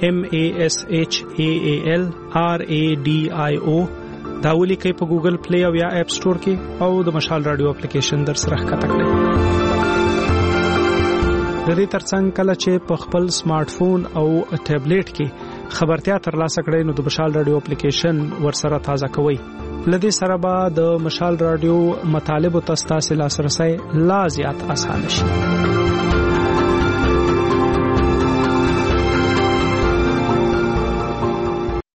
MASHAALRADIO دا ولیکئ په ګوګل پلی او یا اپ سٹور کې او د مشال رادیو اپلیکیشن در سره ښکته کړئ. د دې ترڅنګ کله چې په خپل سمارټ فون او ټابلیټ کې خبرتیا ترلاسه کړئ نو د مشال رادیو اپلیکیشن ورسره تازه کوئ. لدې سره به د مشال رادیو مطالب او تاسو لاسرسي لا زیات اسانه شي.